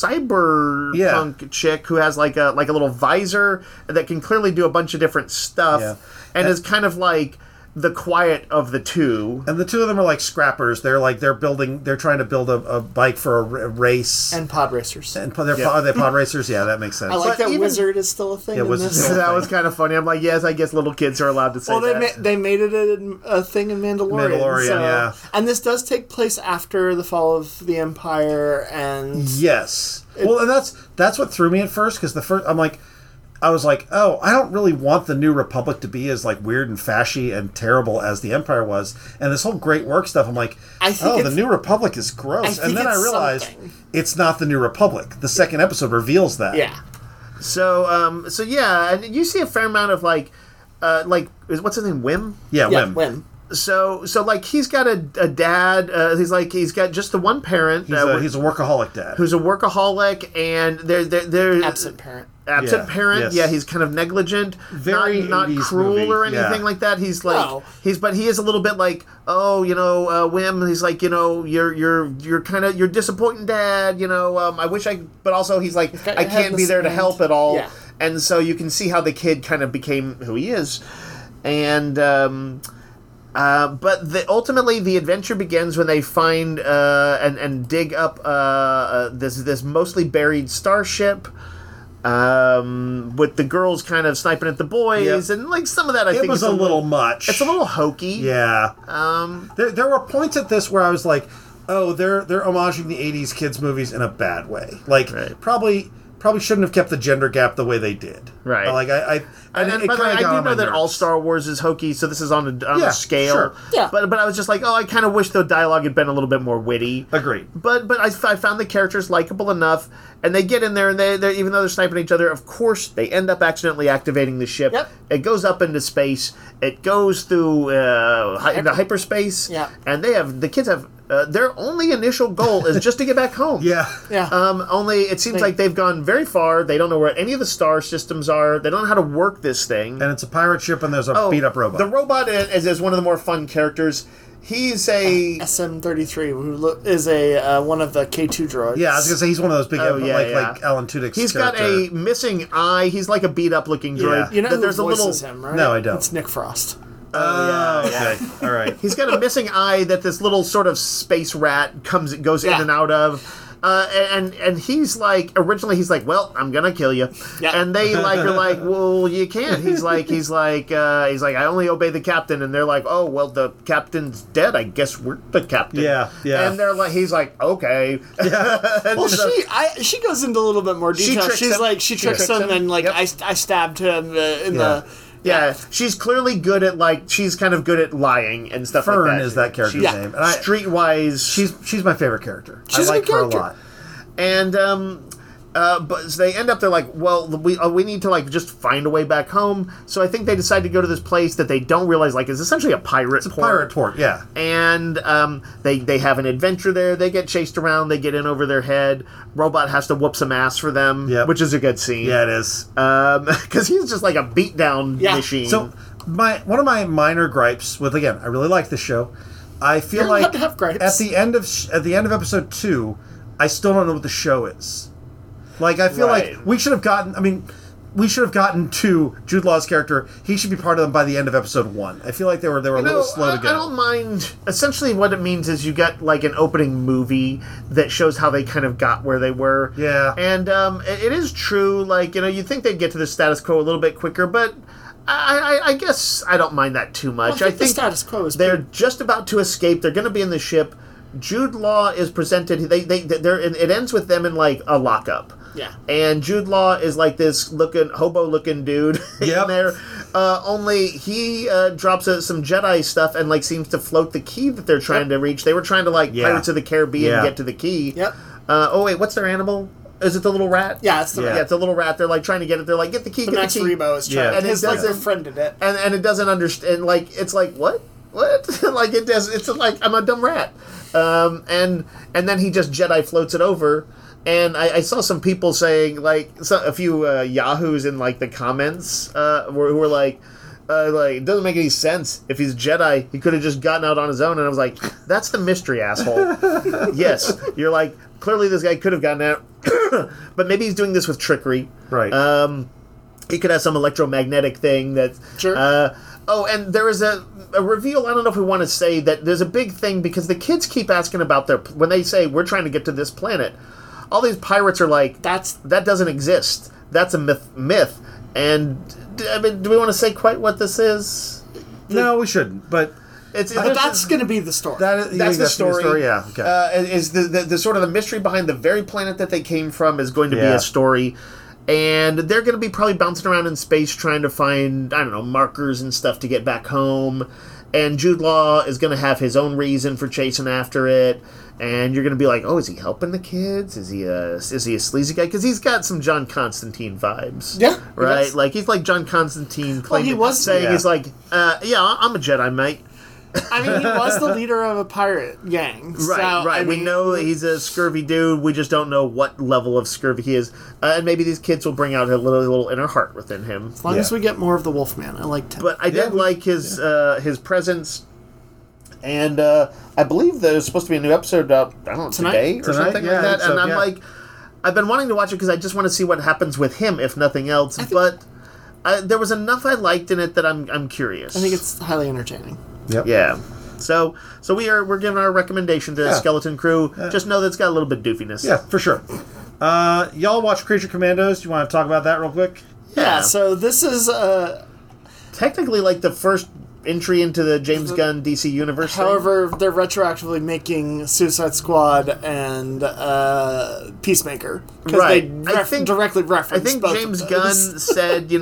cyberpunk chick who has like a little visor that can clearly do a bunch of different stuff and is kind of like the quiet of the two. And the two of them are like scrappers. They're trying to build a bike for a race. And pod racers. And are they pod racers? Yeah, that makes sense. I like that Wizard is still a thing in this. That was kind of funny. I'm like, yes, I guess little kids are allowed to say that. They made it a thing in Mandalorian. Yeah. And this does take place after the fall of the Empire, and... Yes. And that's what threw me at first, because I was like, oh, I don't really want the New Republic to be as like weird and fashy and terrible as the Empire was. And this whole great work stuff, I'm like, the New Republic is gross. And then I realized it's not the New Republic. The second episode reveals that. Yeah. So yeah, and you see a fair amount of what's his name, Wim? Yeah, Wim. So like he's got a dad. He's got just the one parent. He's a workaholic dad who's a workaholic, and they're absent parent. Parent. Yes. Yeah, he's kind of negligent, very not cruel movie. or anything like that. He's like but he is a little bit like, Wim. He's like, you're disappointing, Dad. I wish but also he's like, I can't be there to help at all. Yeah. And so you can see how the kid kind of became who he is, and. But ultimately, the adventure begins when they find and dig up this mostly buried starship, with the girls kind of sniping at the boys, and like some of that I think was a little much. It's a little hokey. Yeah. There were points at this where I was like, oh, they're homaging the '80s kids movies in a bad way. Like probably shouldn't have kept the gender gap the way they did. Right. I do know that all Star Wars is hokey, so this is on a scale. Sure. Yeah. But I was just like, I kind of wish the dialogue had been a little bit more witty. Agreed. But I found the characters likable enough, and they get in there, and they even though they're sniping each other, of course they end up accidentally activating the ship. Yep. It goes up into space. It goes through into hyperspace. Yeah. And the kids have. Their only initial goal is just to get back home. Yeah. Only it seems like they've gone very far. They don't know where any of the star systems are. They don't know how to work this thing. And it's a pirate ship, and there's a beat-up robot. The robot is one of the more fun characters. He's a SM-33, who is one of the K2 droids. Yeah, I was gonna say he's one of those big, like Alan Tudyk's He's character. got a missing eye. He's like a beat-up looking droid. Yeah. You know who voices him, right? No, I don't. It's Nick Frost. Okay. All right. He's got a missing eye that this little sort of space rat goes in and out of. And he's like, originally he's like, well, I'm gonna kill you. Yeah. And they are like, well, you can't. He's like, I only obey the captain. And they're like, oh, well, the captain's dead. I guess we're the captain. Yeah. And they're like, he's like, okay. Yeah. Well, she goes into a little bit more detail. She tricks him, and I stabbed him in the. Yeah, she's clearly good at she's kind of good at lying and stuff Fern like that. Is that character's name. And streetwise, she's my favorite character. She's I like a good her a lot. And but they end up, they're like, well, we need to just find a way back home. So I think they decide to go to this place that they don't realize is essentially a pirate port. Pirate port, yeah. And they have an adventure there. They get chased around. They get in over their head. Robot has to whoop some ass for them, which is a good scene. Yeah, it is. Because he's just like a beatdown machine. So one of my minor gripes with, again, I really like this show. I feel like have gripes. at the end of episode 2, I still don't know what the show is. I feel like we should have gotten to Jude Law's character. He should be part of them by the end of episode 1. I feel like they were a little slow to go. I don't mind. Essentially, what it means is you got an opening movie that shows how they kind of got where they were. Yeah, and it is true. You think they'd get to the status quo a little bit quicker, but I guess I don't mind that too much. I think the status quo is they're just about to escape. They're going to be in the ship. Jude Law is presented. It ends with them in a lockup. Yeah. And Jude Law is this hobo-looking dude in there. Only he drops some Jedi stuff and seems to float the key that they're trying to reach. They were trying to Pirates of the Caribbean get to the key. Yep. Oh wait, what's their animal? Is it the little rat? Yeah, it's the rat. Yeah, it's a little rat. They're trying to get it. They're like, get the key, get the key. Rebo is trying. And his befriended it. And it doesn't understand. It's like, what? What? It does. It's like, I'm a dumb rat. And then he just Jedi floats it over. And I saw some people saying, a few yahoos in the comments who were like, it doesn't make any sense. If he's Jedi, he could have just gotten out on his own. And I was like, that's the mystery, asshole. Yes, you're clearly this guy could have gotten out, but maybe he's doing this with trickery. Right. He could have some electromagnetic thing that. Sure. Oh, and there is a reveal. I don't know if we want to say that there's a big thing because the kids keep asking about when they say we're trying to get to this planet. All these pirates are like, that doesn't exist. That's a myth. And I mean, do we want to say quite what this is? No, we shouldn't. But that's going to be the story. That's the story. Yeah. Okay. Is the sort of the mystery behind the very planet that they came from is going to be a story. And they're going to be probably bouncing around in space trying to find, I don't know, markers and stuff to get back home. And Jude Law is going to have his own reason for chasing after it. And you're going to be like, oh, is he helping the kids? Is he a sleazy guy? Because he's got some John Constantine vibes. Yeah. Right? Like, he's like John Constantine saying, he's like, I'm a Jedi, mate. I mean, he was the leader of a pirate gang. Right, so, right. I mean, we know he's a scurvy dude. We just don't know what level of scurvy he is. And maybe these kids will bring out a little inner heart within him. As long as we get more of the Wolfman. I liked him. But I did like his presence. And I believe there's supposed to be a new episode out, I don't know, today or something like that. And I'm like, I've been wanting to watch it because I just want to see what happens with him, if nothing else. But there was enough I liked in it that I'm curious. I think it's highly entertaining. Yep. Yeah. So we're giving our recommendation to Skeleton Crew. Just know that it's got a little bit of doofiness. Yeah, for sure. Y'all watch Creature Commandos. Do you want to talk about that real quick? Yeah, so this is technically like the first entry into the James Gunn DC universe. However, they're retroactively making Suicide Squad and Peacemaker. Right. They directly reference I think both James of Gunn those. said,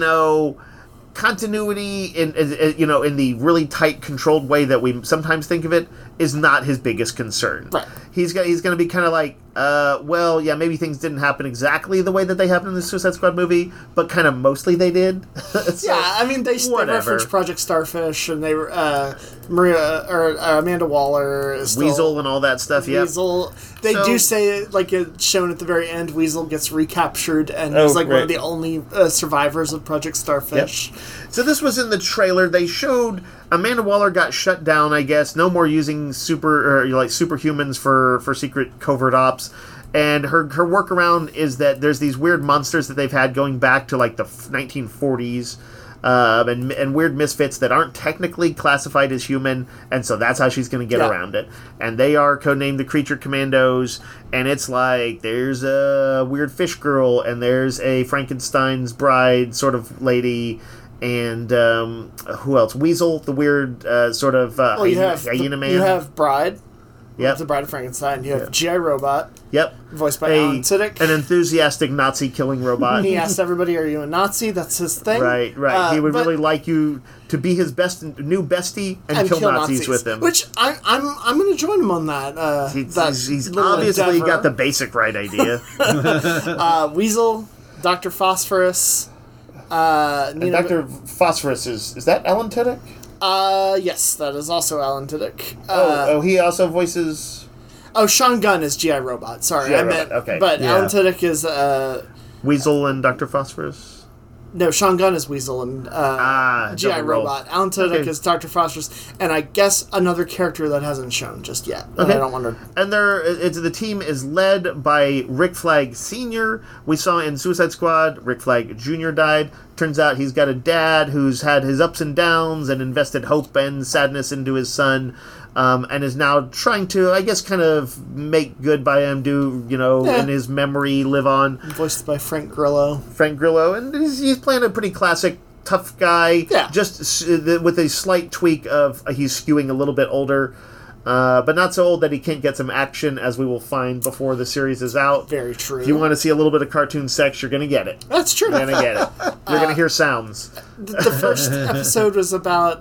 continuity in the really tight, controlled way that we sometimes think of it is not his biggest concern. Right. He's going to be kind of like, maybe things didn't happen exactly the way that they happened in the Suicide Squad movie, but kind of mostly they did. So, yeah, I mean, they referenced Project Starfish, and they were Amanda Waller is still, Weasel and all that stuff. Yeah, Weasel. They do say, like it's shown at the very end, Weasel gets recaptured and is one of the only survivors of Project Starfish. Yep. So this was in the trailer. They showed Amanda Waller got shut down. I guess no more using superhumans for secret covert ops. And her workaround is that there's these weird monsters that they've had going back to like the 1940s, and weird misfits that aren't technically classified as human, and so that's how she's going to get around it. And they are codenamed the Creature Commandos, and it's like there's a weird fish girl, and there's a Frankenstein's bride sort of lady, and who else? Weasel, the weird hyena man. You have Bride. Yep. The Bride of Frankenstein. You have G.I. Robot. Yep. Voiced by Alan Tudyk. An enthusiastic Nazi-killing robot. He asked everybody, are you a Nazi? That's his thing. Right. He would really like you to be his new bestie and kill Nazis with him. Which I'm going to join him on that. He's obviously got the basic right idea. Weasel, Dr. Phosphorus. And Dr. Phosphorus is that Alan Tudyk? Yes, that is also Alan Tudyk. He also voices... Oh, Sean Gunn is G.I. Robot. Sorry, I meant... Okay. But Alan Tudyk is... Weasel and Dr. Phosphorus? No, Sean Gunn is Weasel and G.I. Robot. Alan Tudyk is Dr. Phosphorus, and I guess another character that hasn't shown just yet. Okay. I don't wonder. And the team is led by Rick Flag Sr. We saw in Suicide Squad, Rick Flag Jr. died. Turns out he's got a dad who's had his ups and downs and invested hope and sadness into his son, and is now trying to, I guess, kind of make good by him, in his memory live on. Voiced by Frank Grillo. And he's playing a pretty classic tough guy, just with a slight tweak of he's skewing a little bit older. But not so old that he can't get some action, as we will find before the series is out. Very true. If you want to see a little bit of cartoon sex, you're going to get it. That's true. You're going to get it. You're going to hear sounds. The first episode was about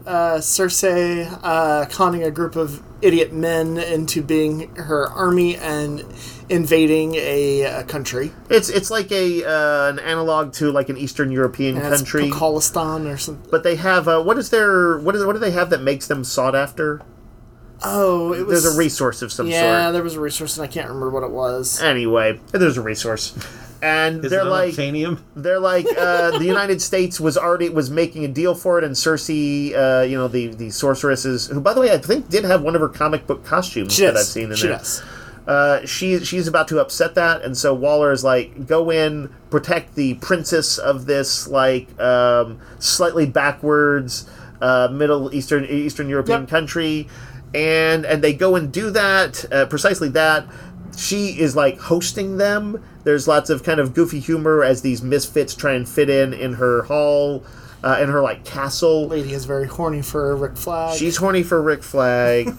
Cersei conning a group of idiot men into being her army and invading a country. It's like an analog to like an Eastern European country. It's Pakistan or something. But they have what do they have that makes them sought after? Oh, it was... There's a resource of some sort. Yeah, there was a resource, and I can't remember what it was. Anyway, there's a resource. And they're like... the United States was making a deal for it, and Cersei, the sorceresses, who, by the way, I think did have one of her comic book costumes that I've seen in there. Does. She's about to upset that, and so Waller is like, go in, protect the princess of this, slightly backwards... Middle Eastern European country, and they go and do that, precisely that. She is like hosting them. There's lots of kind of goofy humor as these misfits try and fit in her hall, in her like castle. Lady is very horny for Rick Flag. She's horny for Rick Flag.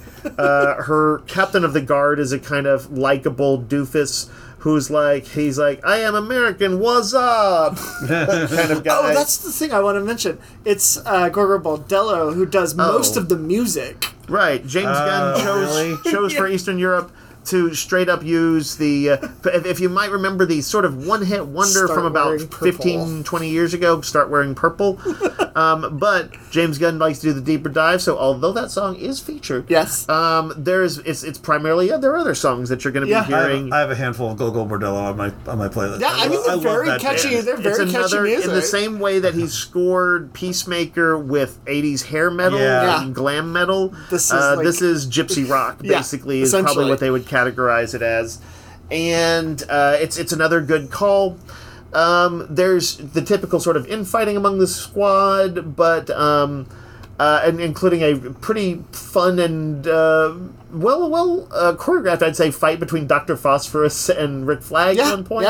Her captain of the guard is a kind of likable doofus who's like, he's like, I am American, what's up? kind of guy. Oh, that's the thing I want to mention. It's Gorgo Baldello who does most of the music. Right. James Gunn chose for Eastern Europe to straight up use the, if you might remember the sort of one-hit wonder from about 15, 20 years ago, Start Wearing Purple. But James Gunn likes to do the deeper dive, so although that song is featured, yes, it's primarily, there are other songs that you're going to be hearing. I have a handful of Gogo Bordello on my playlist. Yeah, I mean, they're very catchy. They're very catchy music. In the same way that he scored Peacemaker with 80s hair metal and glam metal, this is gypsy rock, basically, is probably what they would categorize it as. And it's another good call. There's the typical sort of infighting among the squad, but and including a pretty fun and choreographed, I'd say, fight between Dr. Phosphorus and Rick Flag at one point.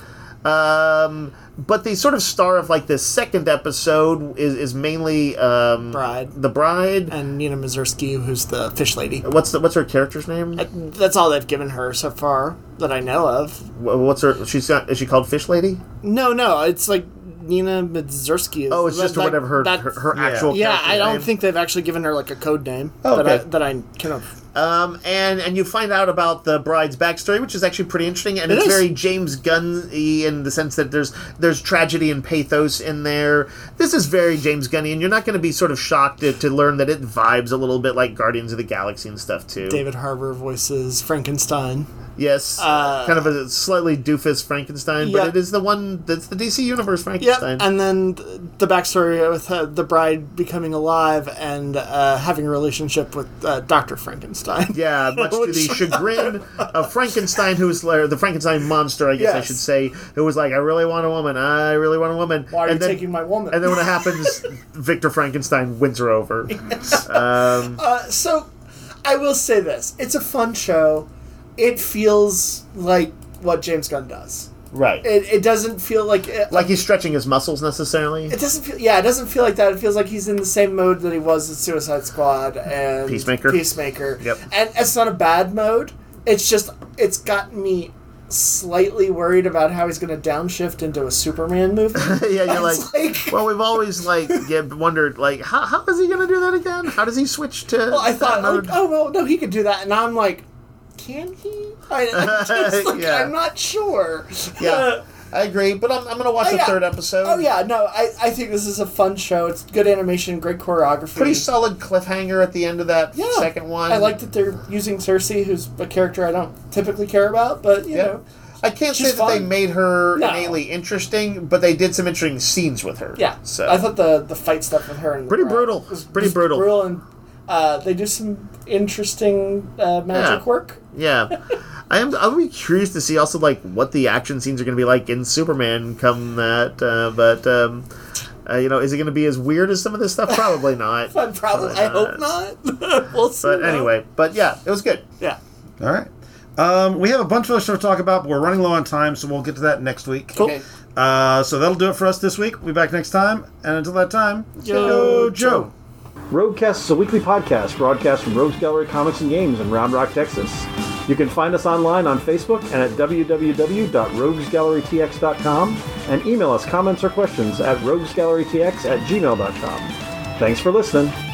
Yeah. But the sort of star of like this second episode is mainly the bride and Nina Mazursky, who's the fish lady. What's her character's name? That's all they've given her so far that I know of. What's her? Is she called Fish Lady? No, it's like Nina Mazursky. Oh, it's just whatever her actual. Yeah, character I don't name. think they've actually given her like a code name that I kind of. And you find out about the bride's backstory, which is actually pretty interesting, and it's very James Gunn-y in the sense that there's tragedy and pathos in there. This is very James Gunn-y, and you're not going to be sort of shocked to learn that it vibes a little bit like Guardians of the Galaxy and stuff too. David Harbour voices Frankenstein. Yes, kind of a slightly doofus Frankenstein, but it is the one that's the DC Universe Frankenstein. Yeah, and then the backstory with the bride becoming alive and having a relationship with Dr. Frankenstein. Yeah, much to the chagrin of Frankenstein, who's the Frankenstein monster, I guess I should say, who was like, I really want a woman. Why are you taking my woman? And then when it happens, Victor Frankenstein wins her over. So, I will say this. It's a fun show. It feels like what James Gunn does. Right. It doesn't feel like he's stretching his muscles necessarily. It doesn't feel. Yeah, it doesn't feel like that. It feels like he's in the same mode that he was in Suicide Squad and Peacemaker. Yep. And it's not a bad mode. It's just it's gotten me slightly worried about how he's going to downshift into a Superman movie. Yeah, you're like, well, we've always wondered how is he going to do that again? How does he switch to? Well, I thought, no, he could do that, and I'm like, can he? I'm not sure. Yeah, I agree, but I'm going to watch the third episode. Oh, yeah, no, I think this is a fun show. It's good animation, great choreography. Pretty solid cliffhanger at the end of that second one. I like that they're using Cersei, who's a character I don't typically care about, but, you know. I can't say that they made her innately interesting, but they did some interesting scenes with her. Yeah, so I thought the fight stuff with her and pretty brutal. Pretty brutal. And they do some interesting magic work. Yeah. I'll be curious to see also what the action scenes are going to be like in Superman come that, is it going to be as weird as some of this stuff? Probably not. I hope not. We'll see. But anyway, it was good. Yeah. All right. We have a bunch of other stuff to talk about, but we're running low on time, so we'll get to that next week. Cool. Okay. So that'll do it for us this week. We'll be back next time, and until that time, Yo, Joe. Roguecast is a weekly podcast broadcast from Rogues Gallery Comics and Games in Round Rock, Texas. You can find us online on Facebook and at www.roguesgallerytx.com and email us comments or questions at roguesgallerytx@gmail.com. Thanks for listening.